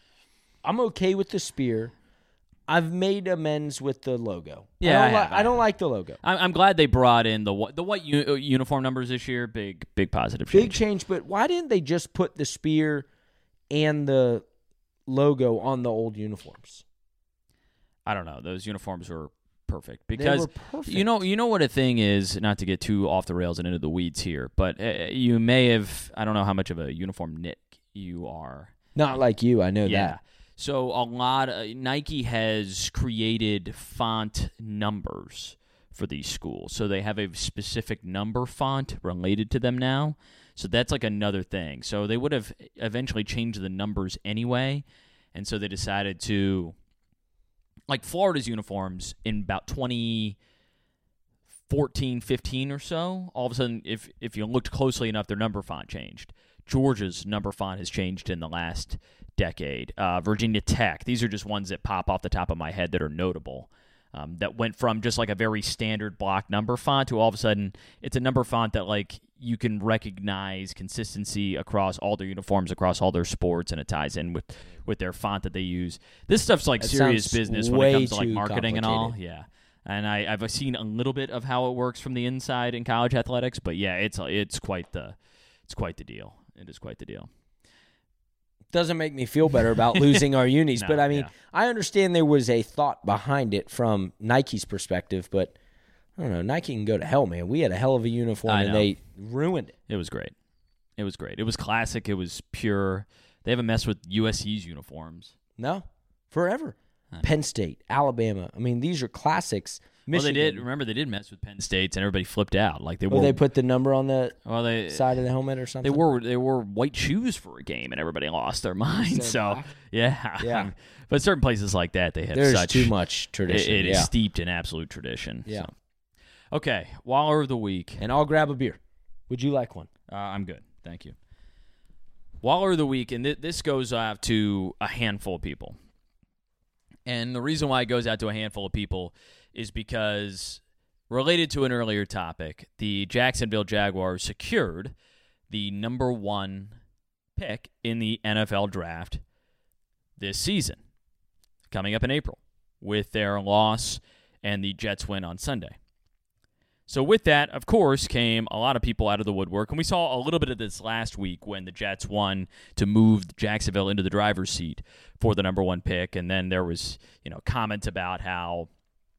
I'm okay with the spear. I've made amends with the logo. Yeah, I I don't, li- have, I I don't have. like the logo. I'm, I'm glad they brought in the wh- the white u- uniform numbers this year. Big big positive Big change. change, but why didn't they just put the spear and the logo on the old uniforms? I don't know. Those uniforms were perfect They because were perfect. you know you know what a thing is. Not to get too off the rails and into the weeds here, but uh, you may have. I don't know how much of a uniform nit you are. Not like you, I know Yeah. that. So a lot of, Nike has created font numbers for these schools. So they have a specific number font related to them now. So that's like another thing. So they would have eventually changed the numbers anyway. And so they decided to, like Florida's uniforms in about twenty fourteen, fifteen or so, all of a sudden, if if you looked closely enough, their number font changed. Georgia's number font has changed in the last decade. Uh, Virginia Tech, these are just ones that pop off the top of my head that are notable. Um, that went from just like a very standard block number font to all of a sudden it's a number font that like you can recognize consistency across all their uniforms, across all their sports, and it ties in with, with their font that they use. This stuff's like That serious sounds business when way it comes to like too marketing and all. complicated. Yeah. And I, I've seen a little bit of how it works from the inside in college athletics, but yeah, it's it's quite the it's quite the deal. It is quite the deal. Doesn't make me feel better about losing our unis, No, but I mean, yeah. I understand there was a thought behind it from Nike's perspective, but I don't know. Nike can go to hell, man. We had a hell of a uniform, I and know. they ruined it. It was great. It was great. It was classic. It was pure. They haven't messed with U S C's uniforms. No, forever. know. Penn State, Alabama. I mean, these are classics. Well, they Michigan. did. Remember, they did mess with Penn State's, and everybody flipped out. Like they Well, wore. they put the number on the well, they side of the helmet or they something. wore they wore white shoes for a game, and everybody lost their minds. So So black? yeah, Yeah. But certain places like that, they have There's such too much It, tradition. it is yeah. steeped in absolute tradition. Yeah. So. Okay, Waller of the week. And I'll grab a beer. Would you like one? Uh, I'm good. Thank you. Waller of the week, and th- this goes out to a handful of people. And the reason why it goes out to a handful of people is because, related to an earlier topic, the Jacksonville Jaguars secured the number one pick in the N F L draft this season, coming up in April, with their loss and the Jets win on Sunday. So with that, of course, came a lot of people out of the woodwork, and we saw a little bit of this last week when the Jets won to move Jacksonville into the driver's seat for the number one pick, and then there was, you know, comments about how,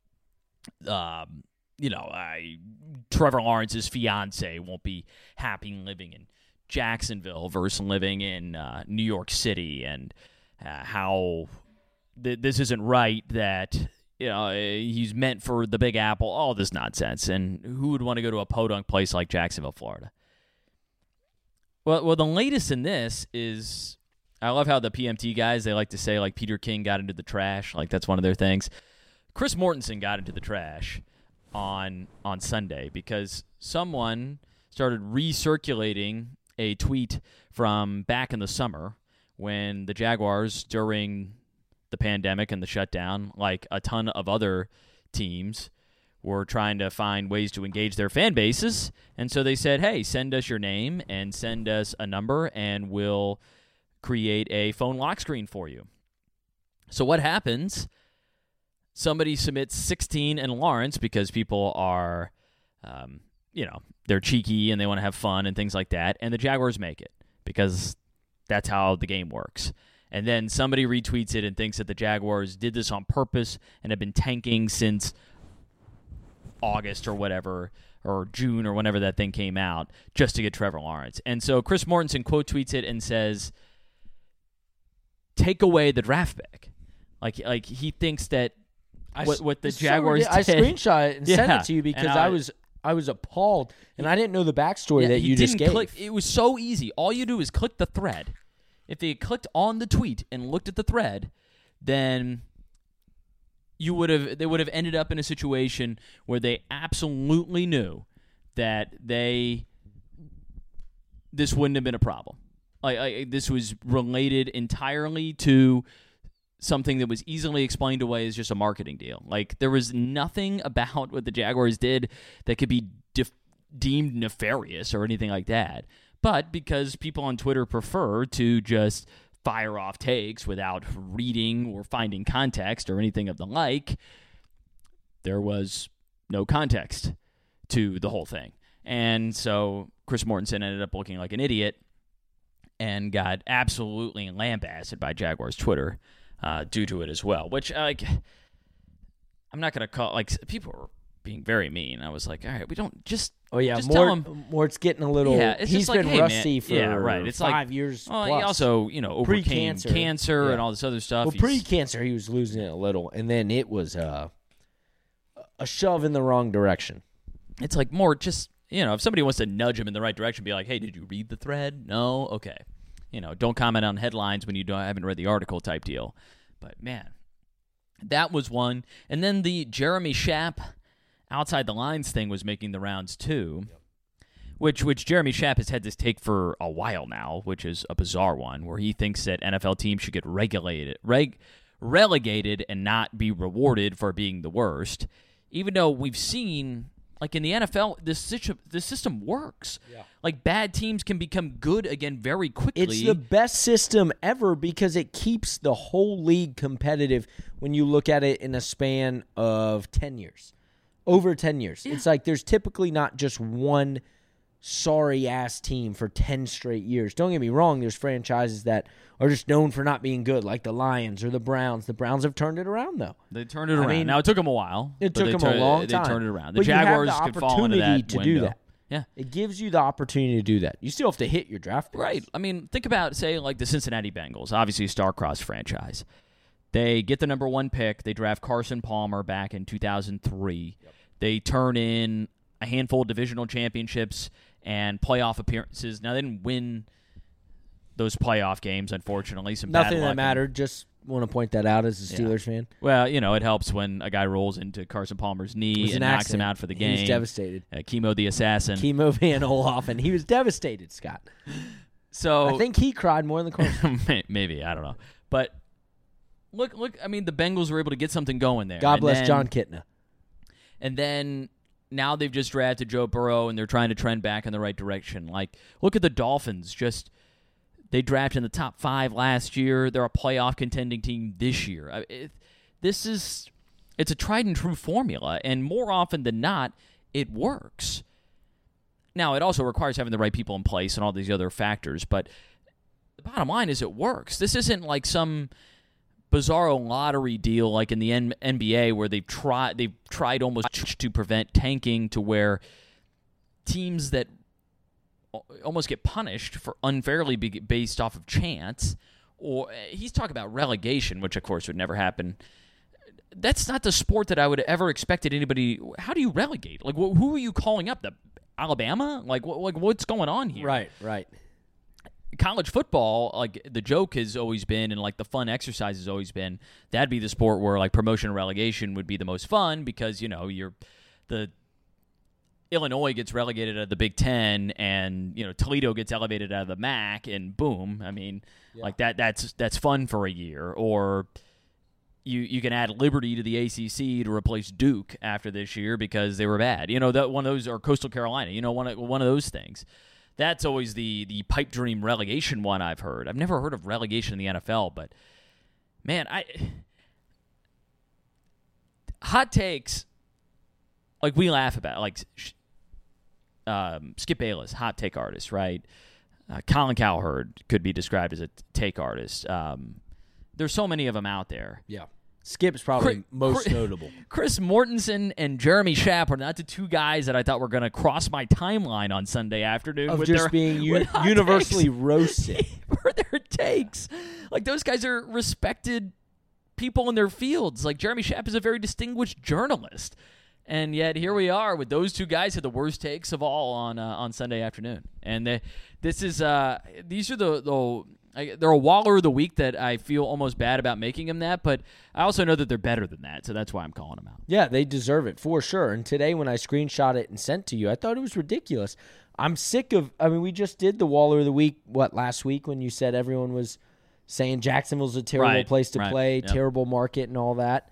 um, you know, I, Trevor Lawrence's fiance won't be happy living in Jacksonville versus living in uh, New York City, and uh, how th- this isn't right that. You know, he's meant for the Big Apple, all this nonsense. And who would want to go to a podunk place like Jacksonville, Florida? Well, well, the latest in this is I love how the P M T guys, they like to say, like, Peter King got into the trash. Like, that's one of their things. Chris Mortensen got into the trash on on Sunday because someone started recirculating a tweet from back in the summer when the Jaguars, during the pandemic and the shutdown, like a ton of other teams, were trying to find ways to engage their fan bases. And so they said, hey, send us your name and send us a number, and we'll create a phone lock screen for you. So what happens? Somebody submits sixteen in Lawrence because people are, um, you know, they're cheeky and they want to have fun and things like that. And the Jaguars make it because that's how the game works. And then somebody retweets it and thinks that the Jaguars did this on purpose and have been tanking since August or whatever, or June or whenever that thing came out, just to get Trevor Lawrence. And so Chris Mortensen quote tweets it and says, take away the draft pick. Like, like he thinks that I, what, what the Jaguars so, I did. screenshot it and yeah. sent it to you because I, I was I was appalled, and I didn't know the backstory yeah, that you just gave. Click, it was so easy. All you do is click the thread. If they had clicked on the tweet and looked at the thread, then you would have they would have ended up in a situation where they absolutely knew that they this wouldn't have been a problem. Like, like this was related entirely to something that was easily explained away as just a marketing deal. Like, there was nothing about what the Jaguars did that could be def- deemed nefarious or anything like that. But because people on Twitter prefer to just fire off takes without reading or finding context or anything of the like, there was no context to the whole thing. And so Chris Mortensen ended up looking like an idiot and got absolutely lambasted by Jaguars Twitter uh, due to it as well, which, like, I'm not going to call, like, people were being very mean. I was like, all right, we don't just Oh, yeah, just more, tell him, more it's getting a little, yeah, it's he's just like, been hey, rusty man, for yeah, right. It's five like, years well, plus. he also, you know, overcame Pre-cancer. cancer Yeah. and all this other stuff. Well, He's- pre-cancer, he was losing it a little, and then it was uh, a shove in the wrong direction. It's like more just, you know, if somebody wants to nudge him in the right direction, be like, hey, did you read the thread? No? Okay. You know, don't comment on headlines when you don't haven't read the article type deal. But, man, that was one. And then the Jeremy Schaap outside the lines thing was making the rounds too, yep. which which Jeremy Schaap has had this take for a while now, which is a bizarre one, where he thinks that N F L teams should get regulated, reg, relegated and not be rewarded for being the worst, even though we've seen, like in the N F L, this system, this system works. Yeah. Like, bad teams can become good again very quickly. It's the best system ever because it keeps the whole league competitive when you look at it in a span of ten years. Over ten years. Yeah. It's like there's typically not just one sorry-ass team for ten straight years. Don't get me wrong, there's franchises that are just known for not being good, like the Lions or the Browns. The Browns have turned it around, though. They turned it around. I mean, now, it took them a while. It took them tur- a long they time. They turned it around. The but Jaguars you have the could fall into opportunity that to window. do that. Yeah. It gives you the opportunity to do that. You still have to hit your draft picks. Right. I mean, think about, say, like the Cincinnati Bengals, obviously a star-crossed franchise. They get the number one pick. They draft Carson Palmer back in two thousand three. Yep. They turn in a handful of divisional championships and playoff appearances. Now, they didn't win those playoff games, unfortunately. Some Nothing bad that luck mattered. Just want to point that out as a Steelers yeah. fan. Well, you know, it helps when a guy rolls into Carson Palmer's knee and knocks him out for the game. He was devastated. Uh, Chemo the Assassin. Chemo Van Olhoffen. He was devastated, Scott. So I think he cried more than Carson. Maybe. I don't know. But look, look. I mean, the Bengals were able to get something going there. God and bless then, John Kitna. And then now they've just drafted Joe Burrow, and they're trying to trend back in the right direction. Like, look at the Dolphins. Just they drafted in the top five last year. They're a playoff contending team this year. I, it, this is it's a tried and true formula, and more often than not, it works. Now, it also requires having the right people in place and all these other factors, but the bottom line is it works. This isn't like some bizarro lottery deal like in the N- NBA where they've tried they've tried almost to prevent tanking to where teams that almost get punished for unfairly be based off of chance. Or he's talking about relegation, which of course would never happen. That's not the sport that I would have ever expected anybody. How do you relegate? Like, who are you calling up? The Alabama? Like, like what's going on here? Right, right. college football, like the joke has always been, and like the fun exercise has always been, that'd be the sport where like promotion and relegation would be the most fun because, you know, you're the Illinois gets relegated out of the Big Ten, and you know Toledo gets elevated out of the M A C, and boom, I mean, yeah. like that that's that's fun for a year. Or you you can add Liberty to the A C C to replace Duke after this year because they were bad. You know, that one of those, or Coastal Carolina. You know, one of, one of those things. That's always the the pipe dream relegation one I've heard. I've never heard of relegation in the N F L, but man, I hot takes like we laugh about like. Um, Skip Bayless, hot take artist, right? Uh, Colin Cowherd could be described as a take artist. Um, there's so many of them out there. Yeah. Skip's probably Chris, most Chris, notable. Chris Mortensen and Jeremy Schaap are not the two guys that I thought were going to cross my timeline on Sunday afternoon. Of with just their, being u- universally takes. roasted. For their takes. Like, those guys are respected people in their fields. Like, Jeremy Schaap is a very distinguished journalist. And yet here we are with those two guys had the worst takes of all on uh, on Sunday afternoon. And they, this is uh, these are the, the I, they're a Waller of the week that I feel almost bad about making them that, but I also know that they're better than that, so that's why I'm calling them out. Yeah, they deserve it for sure. And today when I screenshot it and sent to you, I thought it was ridiculous. I'm sick of. I mean, we just did the Waller of the week what last week when you said everyone was saying Jacksonville's a terrible right, place to right, play, yep. terrible market, and all that.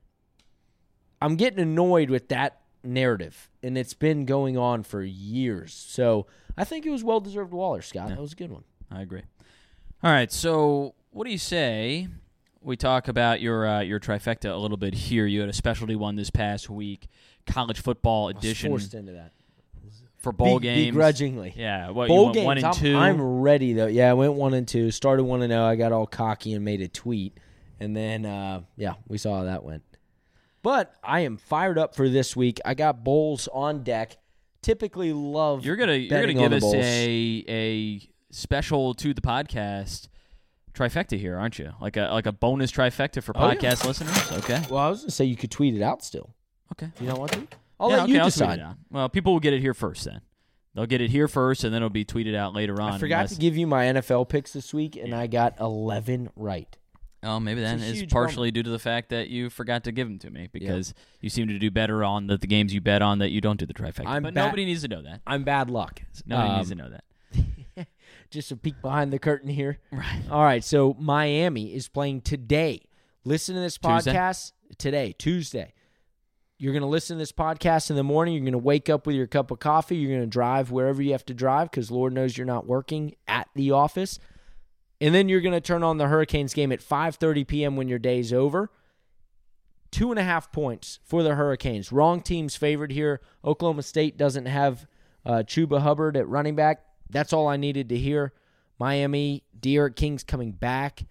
I'm getting annoyed with that narrative, and it's been going on for years. So I think it was well-deserved Waller, Scott. Yeah. That was a good one. I agree. All right, so what do you say we talk about your uh, your trifecta a little bit here? You had a specialty one this past week, college football edition. I was forced into that. For bowl Be- games. Begrudgingly. Yeah, what, bowl you went games, one and I'm, two? I'm ready, though. Yeah, I went one and two. Started one and oh. I got all cocky and made a tweet. And then, uh, yeah, we saw how that went. But I am fired up for this week. I got bowls on deck. Typically love You're gonna you're gonna give us bowls. a a special to the podcast trifecta here, aren't you? Like a like a bonus trifecta for Oh, yeah. podcast listeners. Okay. Well, I was going to say you could tweet it out still. Okay. Do you not want to? I'll yeah, let okay, you I'll tweet decide. it out. Well, people will get it here first then. They'll get it here first, and then it'll be tweeted out later on. I forgot unless... to give you my N F L picks this week, and I got eleven right. Oh, maybe then It's a it's huge partially bummer. due to the fact that you forgot to give them to me because yeah. you seem to do better on the, the games you bet on that you don't do the trifecta. I'm but ba- nobody needs to know that. I'm bad luck. Nobody um, needs to know that. Just a peek behind the curtain here. Right. All right, so Miami is playing today. Listen to this Tuesday? podcast today, Tuesday. You're going to listen to this podcast in the morning. You're going to wake up with your cup of coffee. You're going to drive wherever you have to drive because Lord knows you're not working at the office. And then you're going to turn on the Hurricanes game at five thirty p.m. when your day's over. Two and a half points for the Hurricanes. Wrong team's favored here. Oklahoma State doesn't have uh, Chuba Hubbard at running back. That's all I needed to hear. Miami, De'Aaron King's coming back.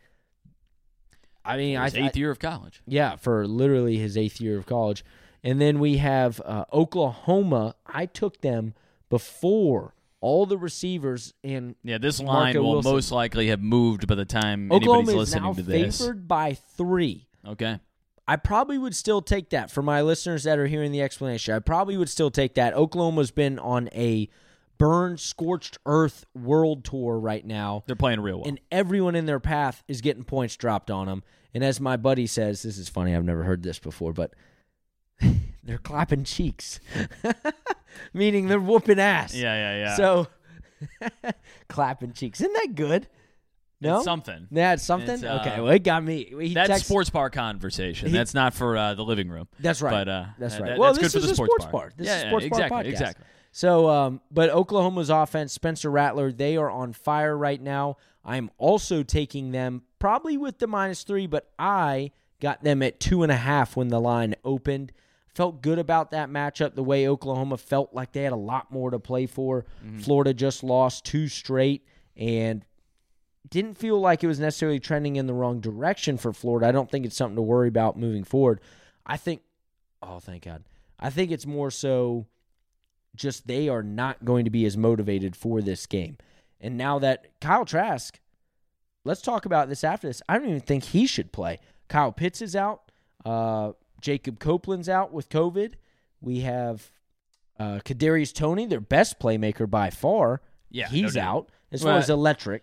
I mean, his I eighth I, year of college. Yeah, for literally his eighth year of college. And then we have uh, Oklahoma. I took them before all the receivers in Yeah, this line Marco will Wilson. most likely have moved by the time Oklahoma anybody's is now listening to this. favored by three. Okay. I probably would still take that for my listeners that are hearing the explanation. I probably would still take that. Oklahoma's been on a burned, scorched earth world tour right now. They're playing real well. And everyone in their path is getting points dropped on them. And as my buddy says, this is funny, I've never heard this before, but they're clapping cheeks. Meaning they're whooping ass. yeah, yeah, yeah. So, clapping cheeks. Isn't that good? No? It's something. Yeah, it's something? It's, uh, okay, well, it got me. He That's text- sports bar conversation. He- that's not for uh, the living room. That's right. But uh, That's that- right. that- Well, that's this good is for the a sports, sports bar. This yeah, is a yeah, sports bar exactly, podcast. Exactly. So, um, but Oklahoma's offense, Spencer Rattler, they are on fire right now. I'm also taking them probably with the minus three, but I got them at two and a half when the line opened. Felt good about that matchup, the way Oklahoma felt like they had a lot more to play for. Mm-hmm. Florida just lost two straight and didn't feel like it was necessarily trending in the wrong direction for Florida. I don't think it's something to worry about moving forward. I think, oh, thank God. I think it's more so just they are not going to be as motivated for this game. And now that Kyle Trask, let's talk about this after this. I don't even think he should play. Kyle Pitts is out. Uh, Jacob Copeland's out with COVID. We have uh, Kadarius Toney, their best playmaker by far. Yeah, He's no doubt. out. As Well, far as electric.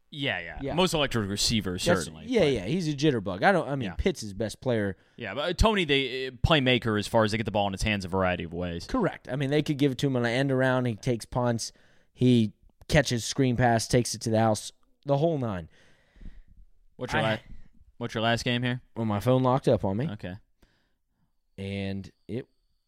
Yeah, yeah, Yeah. Most electric receivers, That's- certainly. Yeah, but- yeah. He's a jitterbug. I don't. I mean, Yeah. Pitt's his best player. Yeah, but Tony, the playmaker as far as they get the ball in his hands a variety of ways. Correct. I mean, they could give it to him on an end around. He takes punts. He catches screen pass, takes it to the house. The whole nine. What's your I- la- What's your last game here? Well, my phone locked up on me, Okay, and it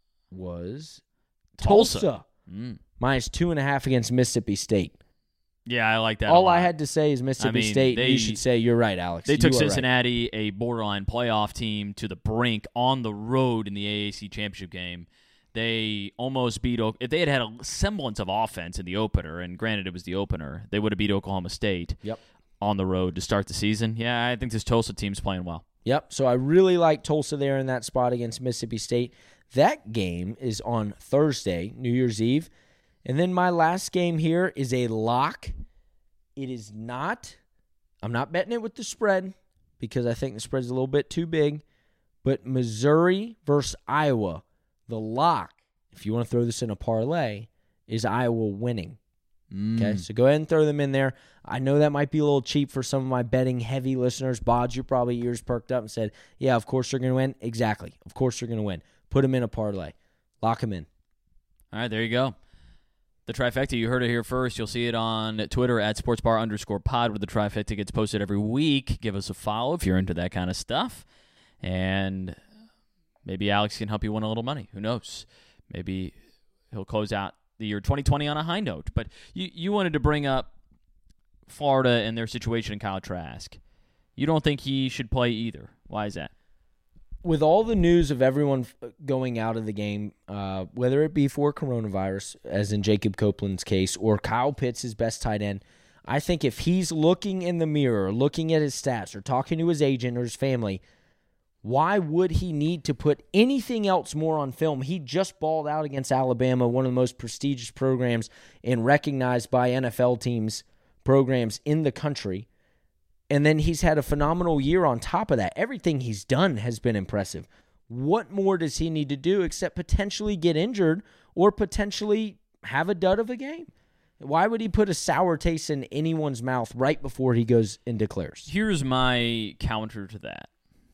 was Tulsa. Tulsa. Mm. Minus two and a half against Mississippi State. Yeah, I like that. a All I lot. had to say is Mississippi I mean, State. they- you should say you're right, Alex. They You took are right. Cincinnati, a borderline playoff team, to the brink on the road in the A A C championship game. They almost beat Oak. If they had had a semblance of offense in the opener, and granted it was the opener, they would have beat Oklahoma State Yep. on the road to start the season. Yeah, I think this Tulsa team's playing well. Yep. So I really like Tulsa there in that spot against Mississippi State. That game is on Thursday, New Year's Eve. And then my last game here is a lock. It is not, I'm not betting it with the spread because I think the spread's a little bit too big. But Missouri versus Iowa, the lock, if you want to throw this in a parlay, is Iowa winning. Okay, so go ahead and throw them in there. I know that might be a little cheap for some of my betting-heavy listeners. Bodge, you're probably ears perked up and said, yeah, of course they're going to win. Exactly. Of course they're going to win. Put them in a parlay. Lock them in. All right, there you go. The trifecta, you heard it here first. You'll see it on Twitter at sportsbar underscore pod, where the trifecta gets posted every week. Give us a follow if you're into that kind of stuff. And maybe Alex can help you win a little money. Who knows? Maybe he'll close out the year twenty twenty on a high note. But you, you wanted to bring up Florida and their situation in Kyle Trask. You don't think he should play either. Why is that? With all the news of everyone going out of the game, uh, whether it be for coronavirus, as in Jacob Copeland's case, or Kyle Pitts, his best tight end, I think if he's looking in the mirror, looking at his stats, or talking to his agent or his family, why would he need to put anything else more on film? He just balled out against Alabama, one of the most prestigious programs and recognized by N F L teams, programs in the country. And then he's had a phenomenal year on top of that. Everything he's done has been impressive. What more does he need to do except potentially get injured or potentially have a dud of a game? Why would he put a sour taste in anyone's mouth right before he goes and declares? Here's my counter to that.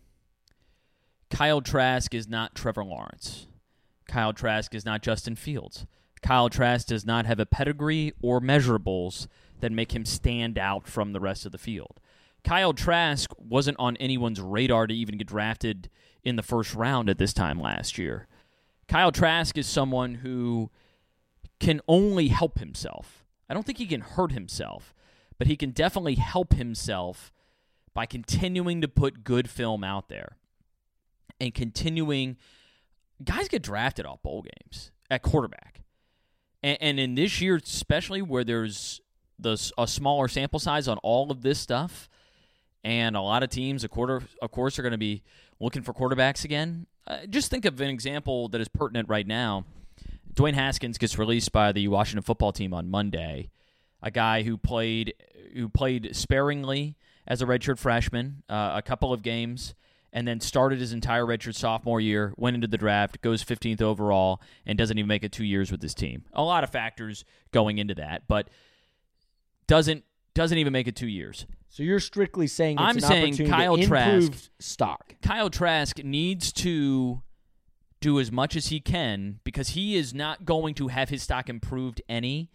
Kyle Trask is not Trevor Lawrence. Kyle Trask is not Justin Fields. Kyle Trask does not have a pedigree or measurables that make him stand out from the rest of the field. Kyle Trask wasn't on anyone's radar to even get drafted in the first round at this time last year. Kyle Trask is someone who can only help himself. I don't think he can hurt himself, but he can definitely help himself by continuing to put good film out there and continuing. Guys get drafted off bowl games at quarterback. And, and in this year, especially where there's the, a smaller sample size on all of this stuff, and a lot of teams, of, quarter, of course, are going to be looking for quarterbacks again. Uh, just think of an example that is pertinent right now. Dwayne Haskins gets released by the Washington football team on Monday, a guy who played who played sparingly as a redshirt freshman, uh, a couple of games, and then started his entire redshirt sophomore year, went into the draft, goes fifteenth overall, and doesn't even make it two years with this team. A lot of factors going into that, but doesn't doesn't even make it two years. So you're strictly saying it's I'm an saying opportunity Kyle to Trask- improve stock. Kyle Trask needs to do as much as he can because he is not going to have his stock improved any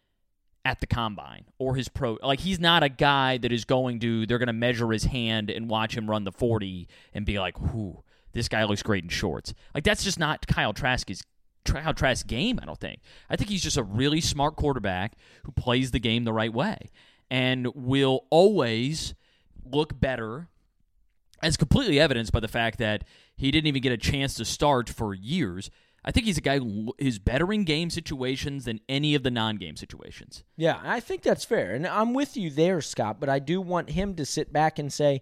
at the combine or his pro. Like, he's not a guy that is going to, they're going to measure his hand and watch him run the forty and be like, whoo, this guy looks great in shorts. Like, that's just not Kyle Trask's Kyle Trask's game, I don't think. I think he's just a really smart quarterback who plays the game the right way and will always look better, as completely evidenced by the fact that he didn't even get a chance to start for years. I think he's a guy who is better in game situations than any of the non-game situations. Yeah, I think that's fair. And I'm with you there, Scott, but I do want him to sit back and say,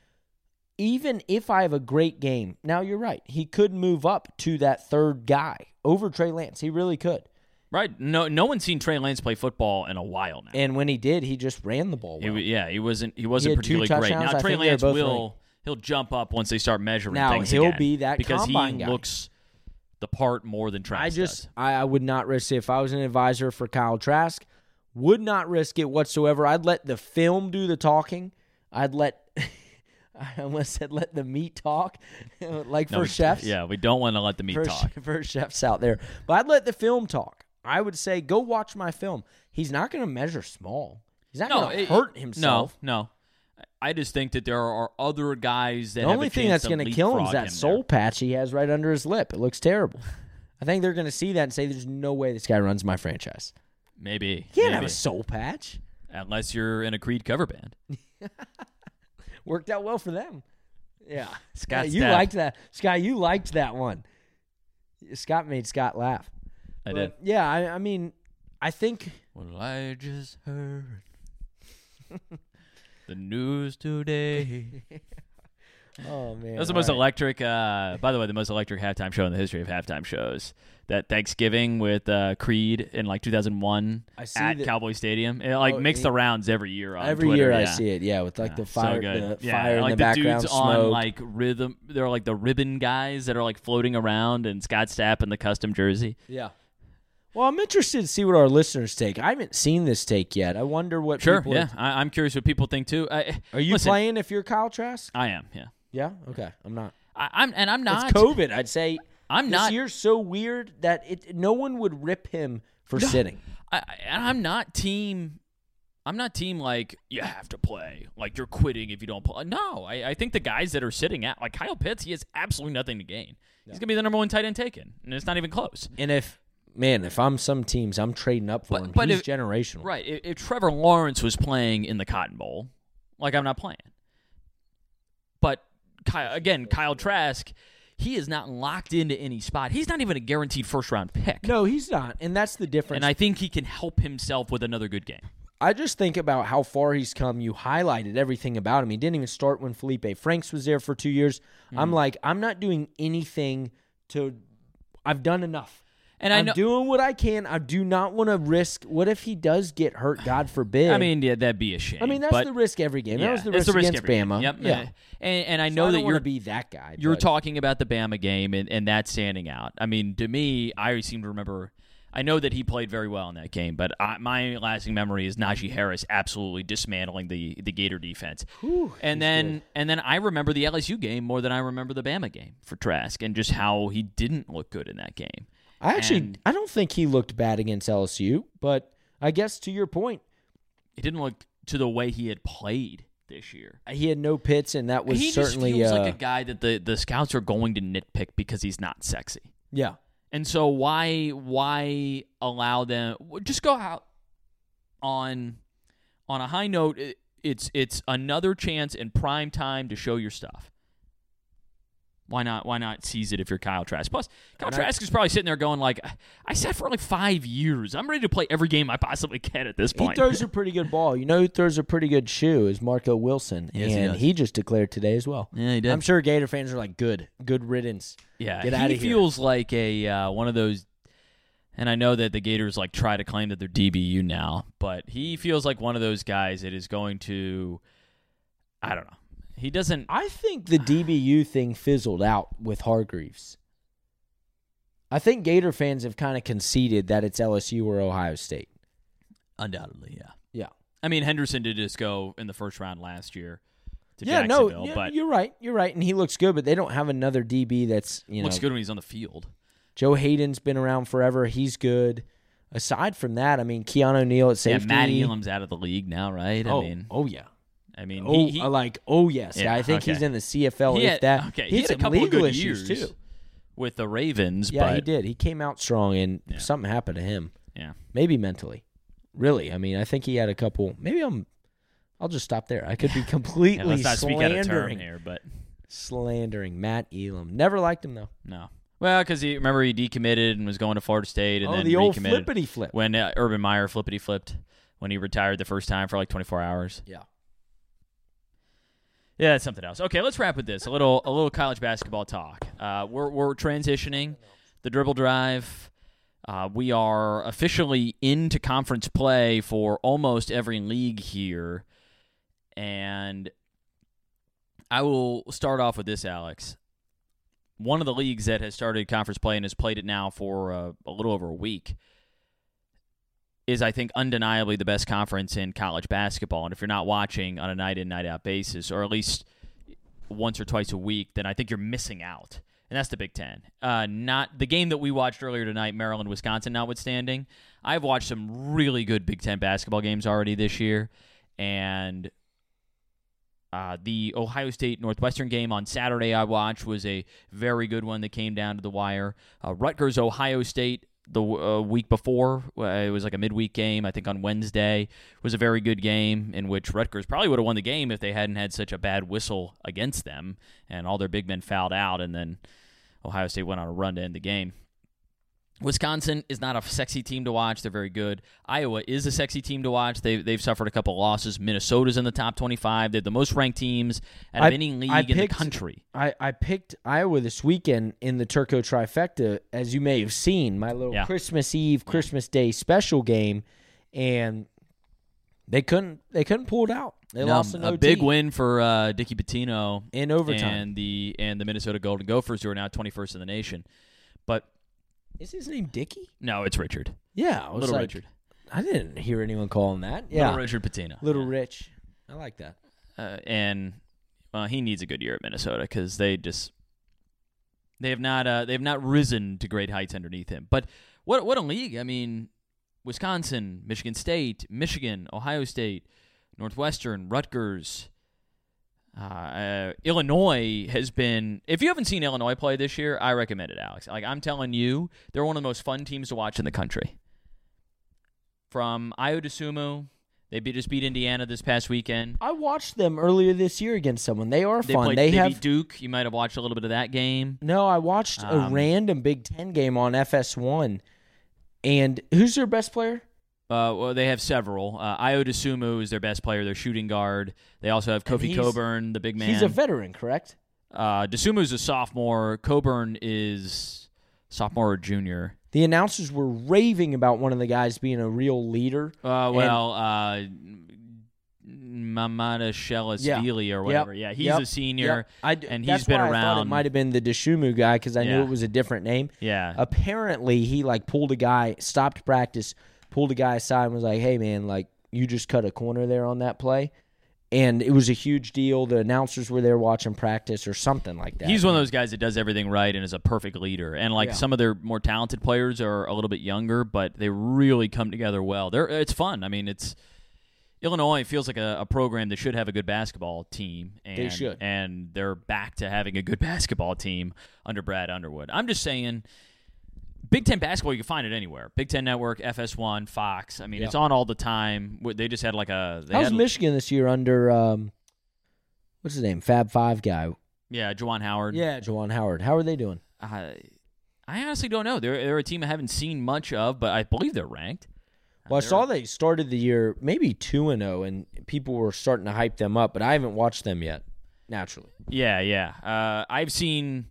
even if I have a great game, now you're right, he could move up to that third guy over Trey Lance. He really could. Right. No no one's seen Trey Lance play football in a while now. And when he did, he just ran the ball well. He, yeah, he wasn't he wasn't He had two particularly great. touchdowns. Now I Trey think they're Lance both will ranked. he'll jump up once they start measuring Now, things he'll again, be that because combine he guy. looks the part more than Trask I just does. I, I would not risk it. If I was an advisor for Kyle Trask, Would not risk it whatsoever. I'd let the film do the talking. I'd let I almost said let the meat talk, like No, for we- chefs. Yeah, we don't want to let the meat for, talk. for chefs out there. But I'd let the film talk. I would say, go watch my film. He's not going to measure small. He's not No, going to it- hurt himself. No, no. I just think that there are other guys that The have only a thing chance that's to going to kill him is leapfrog that him soul there. patch he has right under his lip. It looks terrible. I think they're going to see that and say, there's no way this guy runs my franchise. Maybe. He can't maybe. have a soul patch. Unless you're in a Creed cover band. Worked out well for them. Yeah. Scott Yeah, you Stapp. liked that. Scott, you liked that one. Scott made Scott laugh. I But, did. Yeah, I, I mean, I think Well, I just heard the news today. Oh man, That was the all most right. electric. Uh, by the way, the most electric halftime show in the history of halftime shows. That Thanksgiving with uh, Creed in like two thousand one I see at that- Cowboy Stadium. It like Oh, makes he- the rounds every year on Every Twitter, year yeah. I see it. Yeah, with like Yeah, the fire, so good. the yeah, fire like in the background, dudes smoke. on like rhythm. They're like the ribbon guys that are like floating around, and Scott Stapp in the custom jersey. Yeah. Well, I'm interested to see what our listeners take. I haven't seen this take yet. I wonder what. Sure, people yeah, I, I'm curious what people think too. I, Are you listen, playing if you're Kyle Trask? I am. Yeah, Yeah. Okay. I'm not. I, I'm, and I'm not. It's COVID. I'd say. I'm this not. year's so weird that it no one would rip him for sitting. I, I, and I'm not team. I'm not team like you have to play. Like you're quitting if you don't play. No, I, I think the guys that are sitting out, like Kyle Pitts, he has absolutely nothing to gain. He's gonna be the number one tight end taken, and it's not even close. And if man, if I'm some teams, I'm trading up for But- him. but He's if- generational. Right. If, if Trevor Lawrence was playing in the Cotton Bowl, like I'm not playing. But Kyle, again, Kyle Trask, he is not locked into any spot. He's not even a guaranteed first round pick. No, he's not, and that's the difference. And I think he can help himself with another good game. I just think about how far he's come. You highlighted everything about him. He didn't even start when Felipe Franks was there for two years. Mm-hmm. I'm like, I'm not doing anything to. I've done enough. And I I'm know, doing what I can. I do not want to risk. What if he does get hurt? God forbid. I mean, yeah, that'd be a shame. I mean that's but, the risk every game. yeah, that was the it's risk the risk against every game. Bama. Yep. Yeah, And, and I So know I that don't wanna you're be that guy. You're but- talking about the Bama game and, and that standing out. I mean, to me, I seem to remember. I know that he played very well in that game, but I, my lasting memory is Najee Harris absolutely dismantling the, the Gator defense. Whew, and he's then good. and then I remember the L S U game more than I remember the Bama game for Trask and just how he didn't look good in that game. I actually, and- I don't think he looked bad against L S U, but I guess to your point, It didn't look to the way he had played this year. he had no pits, and that was he certainly just feels uh, like a guy that the, the scouts are going to nitpick because he's not sexy. yeah. And so why why allow them just go out on on a high note? It, it's it's another chance in prime time to show your stuff. Why not? Why not seize it if you're Kyle Trask? Plus, Kyle And I- Trask is probably sitting there going like, "I sat for like five years. I'm ready to play every game I possibly can at this He point." throws a pretty good ball. You know who throws a pretty good shoe is Marco Wilson, Yes, he and does. he, just declared today as well. Yeah, he did. I'm sure Gator fans are like, good, good riddance. Yeah, Get he outta here. feels like a uh, one of those. And I know that the Gators like try to claim that they're D B U now, but he feels like one of those guys that is going to. I don't know. He doesn't. I think the D B U thing fizzled out with Hargreaves. I think Gator fans have kind of conceded that it's L S U or Ohio State. Undoubtedly, yeah. Yeah. I mean, Henderson did just go in the first round last year to Yeah, no, Jacksonville, yeah, but you're right. You're right, and he looks good, but they don't have another D B that's, you know. looks good when he's on the field. Joe Hayden's been around forever. He's good. Aside from that, I mean, Keanu Neal at safety. Yeah, Matt Elam's out of the league now, right? Oh, I mean, oh yeah. I mean, Oh, he, he, I like. Oh yes, Yeah, I think okay. he's in the C F L. he if had, that, okay, he he had had a some couple of legal good issues years too. with the Ravens, Yeah, but he did. He came out strong, and Yeah. something happened to him. yeah. Maybe mentally. Really, I mean, I think he had a couple. Maybe I'm. I'll just stop there. I could be Yeah, completely let's not speak out of term slandering, here, but slandering Matt Elam. Never liked him though. no. Well, because he remember he decommitted and was going to Florida State, and oh, then the old recommitted flippity flip. when uh, Urban Meyer flippity flipped when he retired the first time for like twenty-four hours. Yeah. Yeah, that's something else. Okay, let's wrap with this. A little a little college basketball talk. Uh, we're we're transitioning the dribble drive. Uh, we are officially into conference play for almost every league here, and I will start off with this, Alex. One of the leagues that has started conference play and has played it now for uh, a little over a week is, I think, undeniably the best conference in college basketball. And if you're not watching on a night-in, night-out basis, or at least once or twice a week, then I think you're missing out. And that's the Big Ten. Uh, not the game that we watched earlier tonight, Maryland, Wisconsin notwithstanding. I've watched some really good Big Ten basketball games already this year. And uh, the Ohio State Northwestern game on Saturday I watched was a very good one that came down to the wire. Uh, Rutgers, Ohio State, the uh, week before, uh, it was like a midweek game, I think on Wednesday, was a very good game in which Rutgers probably would have won the game if they hadn't had such a bad whistle against them and all their big men fouled out, and then Ohio State went on a run to end the game. Wisconsin is not a sexy team to watch. They're very good. Iowa is a sexy team to watch. They've, they've suffered a couple losses. Minnesota's in the top twenty-five. They're the most ranked teams out of I, any league I in picked, the country. I, I picked Iowa this weekend in the Turco Trifecta, as you may have seen, my little Yeah. Christmas Eve, Christmas Day special game, and they couldn't they couldn't pull it out. They No, lost in a O T. big win for uh, Dickie Pitino in overtime. and the and the Minnesota Golden Gophers, who are now twenty-first in the nation. But Is his name Dickie? no, it's Richard. Yeah, I was Little like, Richard. I didn't hear anyone call him that. Yeah, Little Richard Pitino. Little Yeah. Rich. I like that. Uh, and well, he needs a good year at Minnesota because they just they have not uh, they have not risen to great heights underneath him. But what what a league! I mean, Wisconsin, Michigan State, Michigan, Ohio State, Northwestern, Rutgers, uh, uh, Illinois has been. If you haven't seen Illinois play this year, I recommend it, Alex. Like I'm telling you, they're one of the most fun teams to watch in the country. From Ayo Dosunmu, they beat, just beat Indiana this past weekend. I watched them earlier this year against someone. They are They fun. played, they they have beat Duke. You might have watched a little bit of that game. no. I watched a Um, random Big Ten game on F S one. And who's their best player? Uh, well, they have several. Uh, Ayo Dosunmu is their best player, their shooting guard. They also have And Kofi he's- Coburn, the big man. He's a veteran, correct? uh, Dosunmu's a sophomore. Coburn is sophomore or junior. The announcers were raving about one of the guys being a real leader. Uh, well, uh, Mamada Shellisvili or whatever. Yeah, he's Yep. a senior, Yep. I d- and that's he's been why I thought it around. might have been the Dosunmu guy because I knew Yeah. it was a different name. Yeah. Apparently, he like pulled a guy, stopped practice, pulled a guy aside, and was like, "Hey, man, like you just cut a corner there on that play." And it was a huge deal. The announcers were there watching practice or something like that. He's one of those guys that does everything right and is a perfect leader. And like Yeah. some of their more talented players are a little bit younger, but they really come together well. They're it's fun. I mean, it's Illinois feels like a, a program that should have a good basketball team. And, They should. And they're back to having a good basketball team under Brad Underwood. I'm just saying, Big Ten basketball, you can find it anywhere. Big Ten Network, F S one, Fox. I mean, Yeah. it's on all the time. They just had like a... They How's had, Michigan this year under um, what's his name? Fab Five guy. Yeah, Juwan Howard. Yeah, Juwan Howard. How are they doing? I, I honestly don't know. They're, they're a team I haven't seen much of, but I believe they're ranked. Well, I They're- saw they started the year maybe two and zero, and people were starting to hype them up, but I haven't watched them yet. Naturally, Yeah, yeah. Uh, I've seen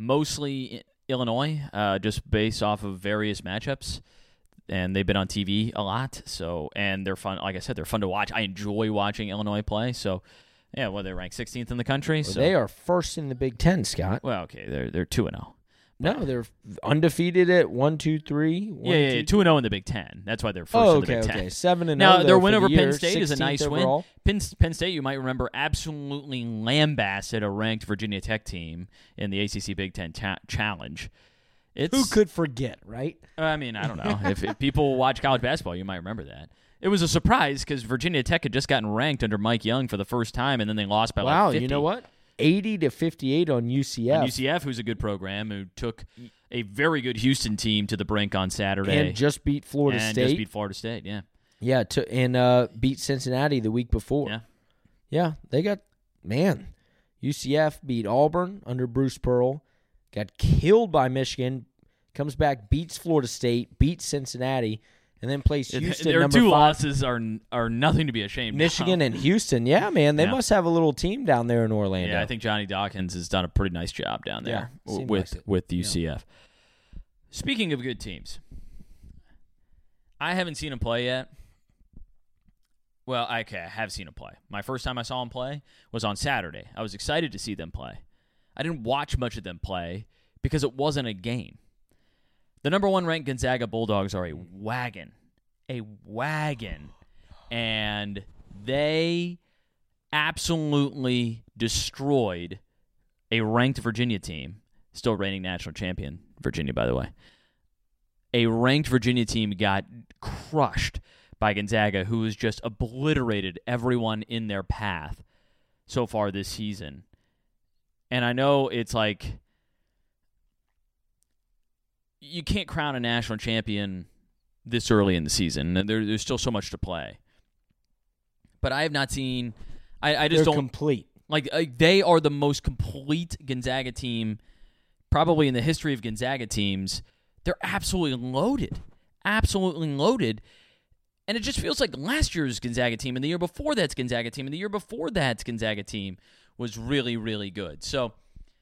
mostly Illinois, uh, just based off of various matchups, and they've been on T V a lot. So, and they're fun. Like I said, they're fun to watch. I enjoy watching Illinois play. So, yeah, well, they're ranked sixteenth in the country. well, so they are first in the Big Ten, Scott. well, okay, they're they're two and zero. No, they're undefeated at one, two, three. One, Yeah, yeah, two, yeah, two and zero in the Big Ten. That's why they're first Oh, in the okay, Big Ten. okay. Seven and Now, zero, their though, win for over the Penn year, State is a nice sixteenth win. overall. Penn, Penn State, you might remember, absolutely lambasted a ranked Virginia Tech team in the A C C Big Ten cha- Challenge. It's, Who could forget, right? I mean, I don't know. if, if people watch college basketball, you might remember that. It was a surprise because Virginia Tech had just gotten ranked under Mike Young for the first time, and then they lost by Wow, like fifty. you know what? eighty to fifty-eight on U C F. And U C F, who's a good program, who took a very good Houston team to the brink on Saturday. and just beat Florida and State. just beat Florida State, yeah. Yeah, to, and uh, beat Cincinnati the week before. Yeah. Yeah, they got, man, U C F beat Auburn under Bruce Pearl, got killed by Michigan, comes back, beats Florida State, beats Cincinnati, and then plays Houston Their number two five. losses are are nothing to be ashamed Michigan of. and Houston. Yeah, man, they Yeah. must have a little team down there in Orlando. Yeah, I think Johnny Dawkins has done a pretty nice job down there Yeah, seemed with like it. with U C F. Speaking of good teams, I haven't seen him play yet. Well, okay, I have seen him play. My first time I saw him play was on Saturday. I was excited to see them play. I didn't watch much of them play because it wasn't a game. The number one ranked Gonzaga Bulldogs are a wagon, a wagon, and they absolutely destroyed a ranked Virginia team, still reigning national champion, Virginia, by the way. A ranked Virginia team got crushed by Gonzaga, who has just obliterated everyone in their path so far this season. And I know it's like you can't crown a national champion this early in the season, and there, there's still so much to play. But I have not seen. I, I just They're don't complete. like. Uh, they are the most complete Gonzaga team, probably in the history of Gonzaga teams. They're absolutely loaded, absolutely loaded, and it just feels like last year's Gonzaga team, and the year before that's Gonzaga team, and the year before that's Gonzaga team was really, really good. So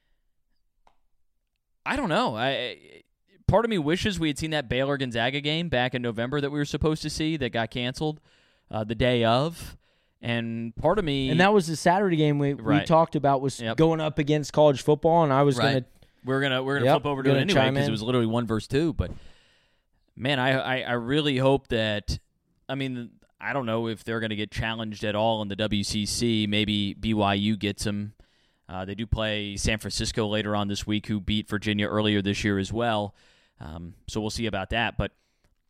I don't know. I part of me wishes we had seen that Baylor Gonzaga game back in November that we were supposed to see that got canceled uh, the day of. And part of me... And that was the Saturday game we, right. we talked about was yep. going up against college football, and I was right. going to... We're gonna we're gonna yep, flip over to it anyway because in. it was literally one versus two. But man, I, I I really hope that... I mean, I don't know if they're going to get challenged at all in the W C C. Maybe B Y U gets them. Uh, they do play San Francisco later on this week, who beat Virginia earlier this year as well. Um, so we'll see about that. But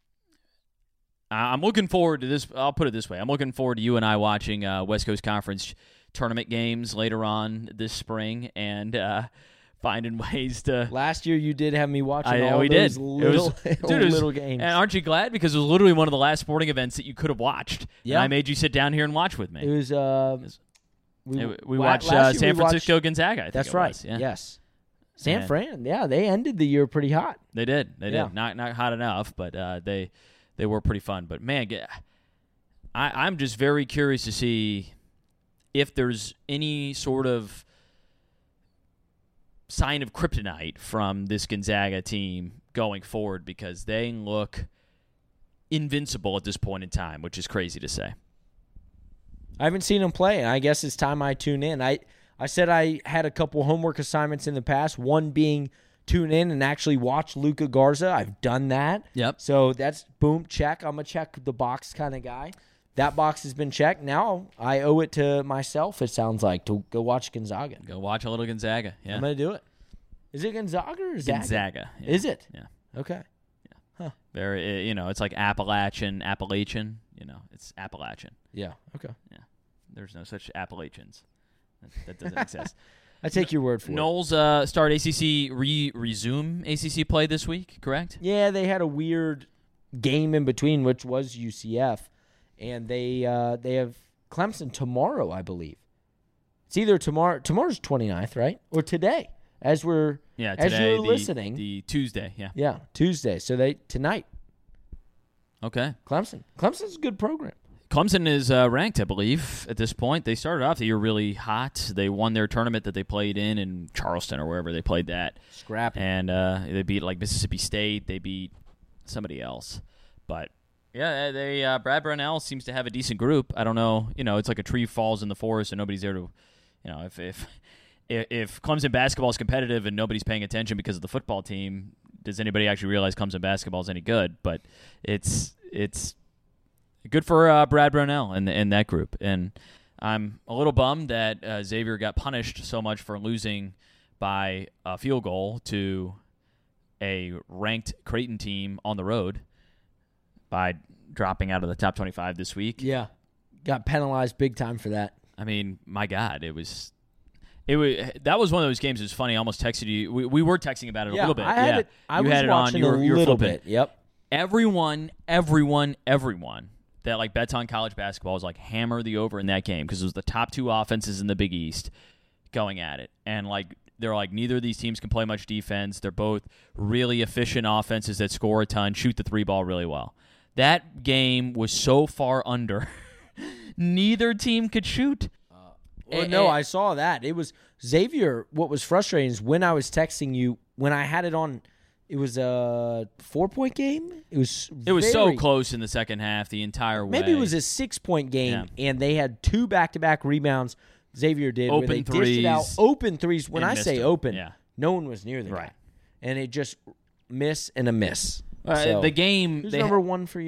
I'm looking forward to this. I'll put it this way. I'm looking forward to you and I watching uh, West Coast Conference tournament games later on this spring and uh, finding ways to... Last year you did have me watching I, all we those did. little, It was, dude, it was, little games. And aren't you glad? Because it was literally one of the last sporting events that you could have watched. Yeah. And I made you sit down here and watch with me. It was... Uh, we, it, we la- watched last uh, year San we watched, Francisco Gonzaga, I think That's it right. was. Yeah. Yes. San Yeah. Fran, yeah, they ended the year pretty hot. They did. They Yeah. did. Not not hot enough, but uh, they they were pretty fun. But, man, get, I, I'm just very curious to see if there's any sort of sign of kryptonite from this Gonzaga team going forward, because they look invincible at this point in time, which is crazy to say. I haven't seen them play, and I guess it's time I tune in. I, I said I had a couple homework assignments in the past, one being tune in and actually watch Luka Garza. I've done that. Yep. So that's boom, check. I'm a check the box kind of guy. That box has been checked. Now I owe it to myself, it sounds like, to go watch Gonzaga. Go watch a little Gonzaga. Yeah. I'm going to do it. Is it Gonzaga or Zaga? Gonzaga. Yeah. Is it? Yeah. Okay. Yeah. Huh. Very, you know, it's like Appalachian, Appalachian. You know, it's Appalachian. Yeah. Okay. Yeah. There's no such Appalachians. That, that doesn't exist. I take your word for Knowles, it. Knowles uh, start A C C, re- resume A C C play this week, correct? Yeah, they had a weird game in between, which was U C F, and they uh, they have Clemson tomorrow, I believe. It's either tomorrow. Tomorrow's twenty-ninth, right? Or today, as we're yeah, as today, you're the, listening. The Tuesday, yeah. Yeah, Tuesday. So they tonight. Okay. Clemson. Clemson's a good program. Clemson is uh, ranked, I believe, at this point. They started off the year really hot. They won their tournament that they played in in Charleston or wherever they played that. Scrappy. And uh, they beat like Mississippi State. They beat somebody else. But, yeah, they uh, Brad Brownell seems to have a decent group. I don't know. You know, it's like a tree falls in the forest and nobody's there to, you know, if if if Clemson basketball is competitive and nobody's paying attention because of the football team, does anybody actually realize Clemson basketball is any good? But it's it's good for uh, Brad Brownell and in that group. And I'm a little bummed that uh, Xavier got punished so much for losing by a field goal to a ranked Creighton team on the road by dropping out of the top twenty-five this week. Yeah, got penalized big time for that. I mean, my God, it was... It was that was one of those games. It was funny. I almost texted you. We, we were texting about it yeah, a little bit. I had yeah, it. I you was had it watching on. You were, a you were little flipping. bit. Yep. Everyone, everyone, everyone that like bets on college basketball was like hammer the over in that game because it was the top two offenses in the Big East going at it, and like they're like neither of these teams can play much defense. They're both really efficient offenses that score a ton, shoot the three ball really well. That game was so far under, neither team could shoot. Well, no, I saw that. It was Xavier. What was frustrating is when I was texting you, when I had it on, it was a four-point game. It was It was very, so close in the second half the entire way. Maybe it was a six-point game, Yeah. and they had two back-to-back rebounds. Xavier did Open where they threes. dished it out. Open threes. When And I missed say them. open, Yeah. no one was near the Right. guy, and it just miss and a miss. Uh, So, the game who's they number one for you?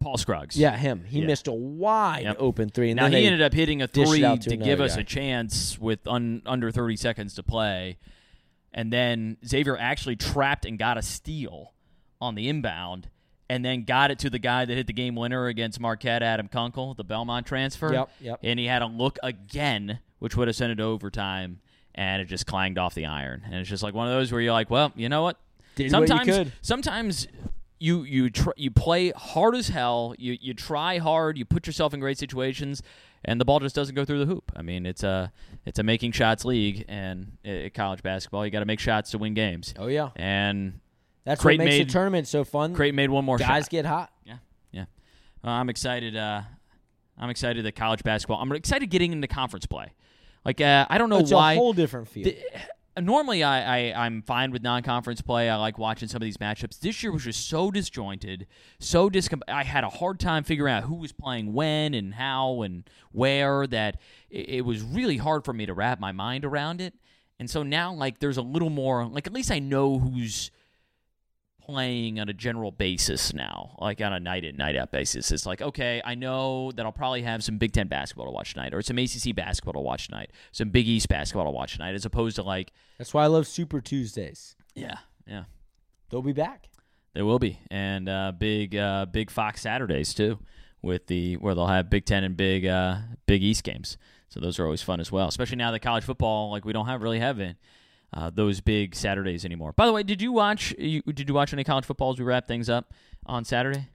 Paul Scruggs. Yeah, him. He Yeah. missed a wide Yep. open three. And Now, then he they ended up hitting a dished it three out to, to give another us guy. a chance with un, under thirty seconds to play. And then Xavier actually trapped and got a steal on the inbound and then got it to the guy that hit the game winner against Marquette, Adam Kunkel, the Belmont transfer. Yep, yep. And he had a look again, which would have sent it to overtime, and it just clanged off the iron. And it's just like one of those where you're like, well, you know what? Did what you sometimes, could. sometimes you you tr- you play hard as hell. You you try hard. You put yourself in great situations, and the ball just doesn't go through the hoop. I mean, it's a it's a making shots league, and at college basketball, you got to make shots to win games. Oh, yeah. And That's Creighton what makes made- the tournament so fun. Creighton made one more Guys shot. get hot. Yeah, yeah. Well, I'm excited. Uh, I'm excited that college basketball. I'm excited getting into conference play. Like uh, I don't know It's why. a whole different feel. The- Normally, I, I, I'm fine with non-conference play. I like watching some of these matchups. This year was just so disjointed, so discom- I had a hard time figuring out who was playing when and how and where, that it, it was really hard for me to wrap my mind around it. And so now, like, there's a little more, like, at least I know who's playing on a general basis now, like on a night-in, night-out basis. It's like, okay, I know that I'll probably have some Big Ten basketball to watch tonight, or some A C C basketball to watch tonight, some Big East basketball to watch tonight, as opposed to like, That's why I love Super Tuesdays. yeah, yeah, They'll be back. they will be, and uh, big, uh, big Fox Saturdays too, with the where they'll have Big Ten and Big, uh, Big East games. So those are always fun as well, especially now that college football, like we don't have really have it. Uh, those big Saturdays anymore. By the way, did you watch? You, did you watch any college football as we wrap things up on Saturday?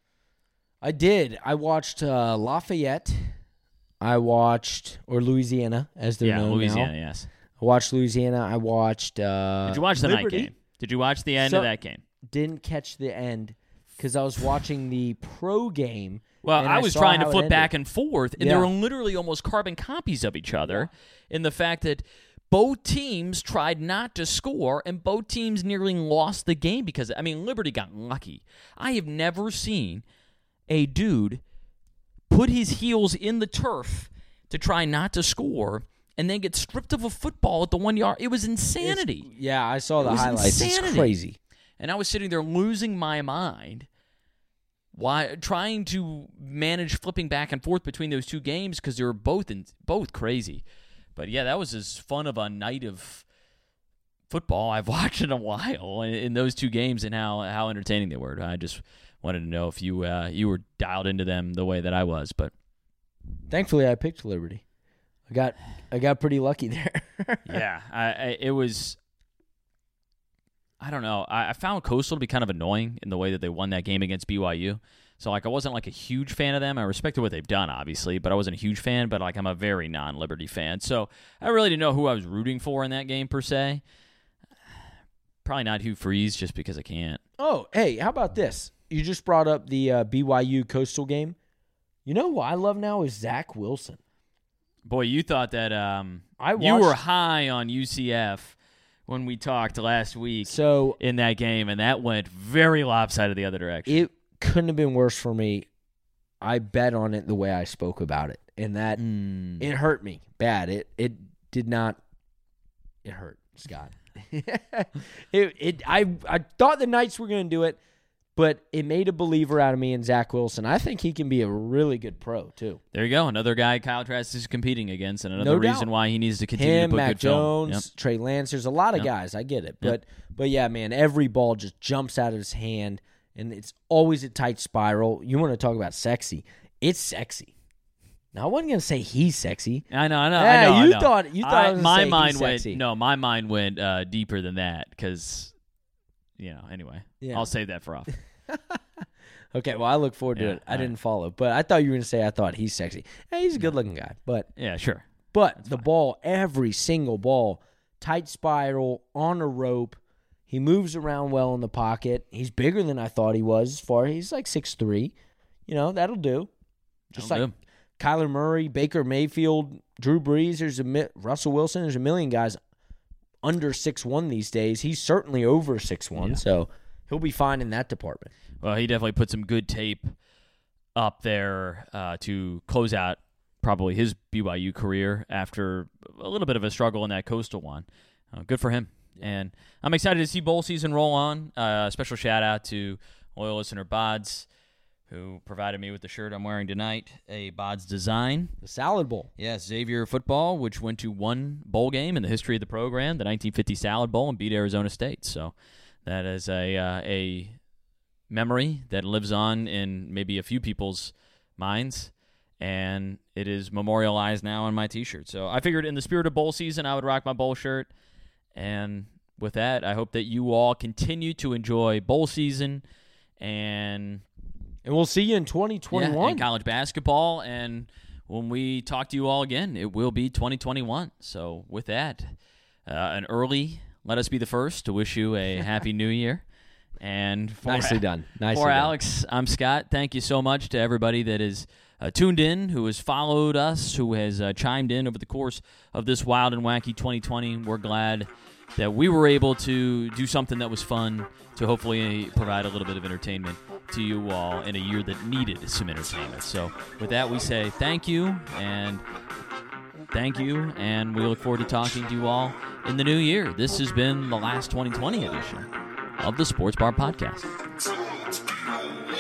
I did. I watched uh, Lafayette. I watched, or Louisiana, as they're yeah, known Louisiana. now. Yes. I watched Louisiana. I watched. Uh, Did you watch the Liberty. night game? Did you watch the end So- of that game? Didn't catch the end because I was watching the pro game. Well, and I was saw trying to how it flip ended. back and forth, and Yeah. they were literally almost carbon copies of each other in the fact that both teams tried not to score, and both teams nearly lost the game because, I mean, Liberty got lucky. I have never seen a dude put his heels in the turf to try not to score and then get stripped of a football at the one yard. It was insanity. It's- yeah, I saw the was highlights. insanity. It's crazy. And I was sitting there losing my mind, why trying to manage flipping back and forth between those two games because they were both in, both crazy. But yeah, that was as fun of a night of football I've watched in a while in, in those two games, and how, how entertaining they were. I just wanted to know if you uh, you were dialed into them the way that I was. But Thankfully, I picked Liberty. I got I got pretty lucky there. yeah, I, I, it was. I don't know. I, I found Coastal to be kind of annoying in the way that they won that game against B Y U. So, like, I wasn't, like, a huge fan of them. I respected what they've done, obviously, but I wasn't a huge fan. But, like, I'm a very non-Liberty fan. So, I really didn't know who I was rooting for in that game, per se. Probably not Hugh Freeze, just because I can't. Oh, hey, how about this? You just brought up the uh, B Y U Coastal game. You know who I love now is Zach Wilson. Boy, you thought that um, I you were watched- high on U C F when we talked last week So in that game, and that went very lopsided the other direction. it couldn't have been worse for me. I bet on it the way I spoke about it, and that Mm. it hurt me bad. It it did not. It hurt, Scott. it it I I thought the Knights were going to do it, but it made a believer out of me in Zach Wilson. I think he can be a really good pro too. There you go. Another guy Kyle Trask is competing against, and another No reason doubt. why he needs to continue Him, to put Mac good film. Jones, Yep. Trey Lance. There's a lot of Yep. guys. I get it, Yep. but but yeah, man, every ball just jumps out of his hand, and it's always a tight spiral. You want to talk about sexy? It's sexy. Now I wasn't gonna say he's sexy. I know, I know, Yeah, I know. I you know. thought- you thought I was gonna my say he's mind sexy. went no, my mind went uh, deeper than that because, you know. Anyway, Yeah. I'll save that for off. Okay, well I look forward to Yeah, it. I all didn't follow, but I thought you were gonna say I thought he's sexy. Hey, he's a good looking guy, but Yeah, sure. but the ball, every single ball, tight spiral on a rope. He moves around well in the pocket. He's bigger than I thought he was. As far he's like six three. You know that'll do. Just That'll like do. Kyler Murray, Baker Mayfield, Drew Brees. There's a mi- Russell Wilson. There's a million guys under six one these days. He's certainly over six one, Yeah. so he'll be fine in that department. Well, he definitely put some good tape up there uh, to close out probably his B Y U career after a little bit of a struggle in that Coastal one. Uh, good for him. And I'm excited to see bowl season roll on. Uh, special shout out to loyal listener Bods, who provided me with the shirt I'm wearing tonight, a B O D S design. The Salad Bowl. Yes, Xavier football, which went to one bowl game in the history of the program, the nineteen fifty Salad Bowl, and beat Arizona State. So that is a uh, a memory that lives on in maybe a few people's minds, and it is memorialized now on my T-shirt. So I figured in the spirit of bowl season, I would rock my bowl shirt. And with that, I hope that you all continue to enjoy bowl season and and we'll see you in twenty twenty-one. Yeah, in college basketball. And when we talk to you all again, it will be twenty twenty-one. So with that, uh, an early, let us be the first to wish you a happy new year. And for, Nicely done. Nicely for done. Alex, I'm Scott. Thank you so much to everybody that is uh, tuned in, who has followed us, who has uh, chimed in over the course of this wild and wacky twenty twenty. We're glad that we were able to do something that was fun to hopefully provide a little bit of entertainment to you all in a year that needed some entertainment. So with that, we say thank you and thank you, and we look forward to talking to you all in the new year. This has been the last twenty twenty edition of the Sports Bar Podcast.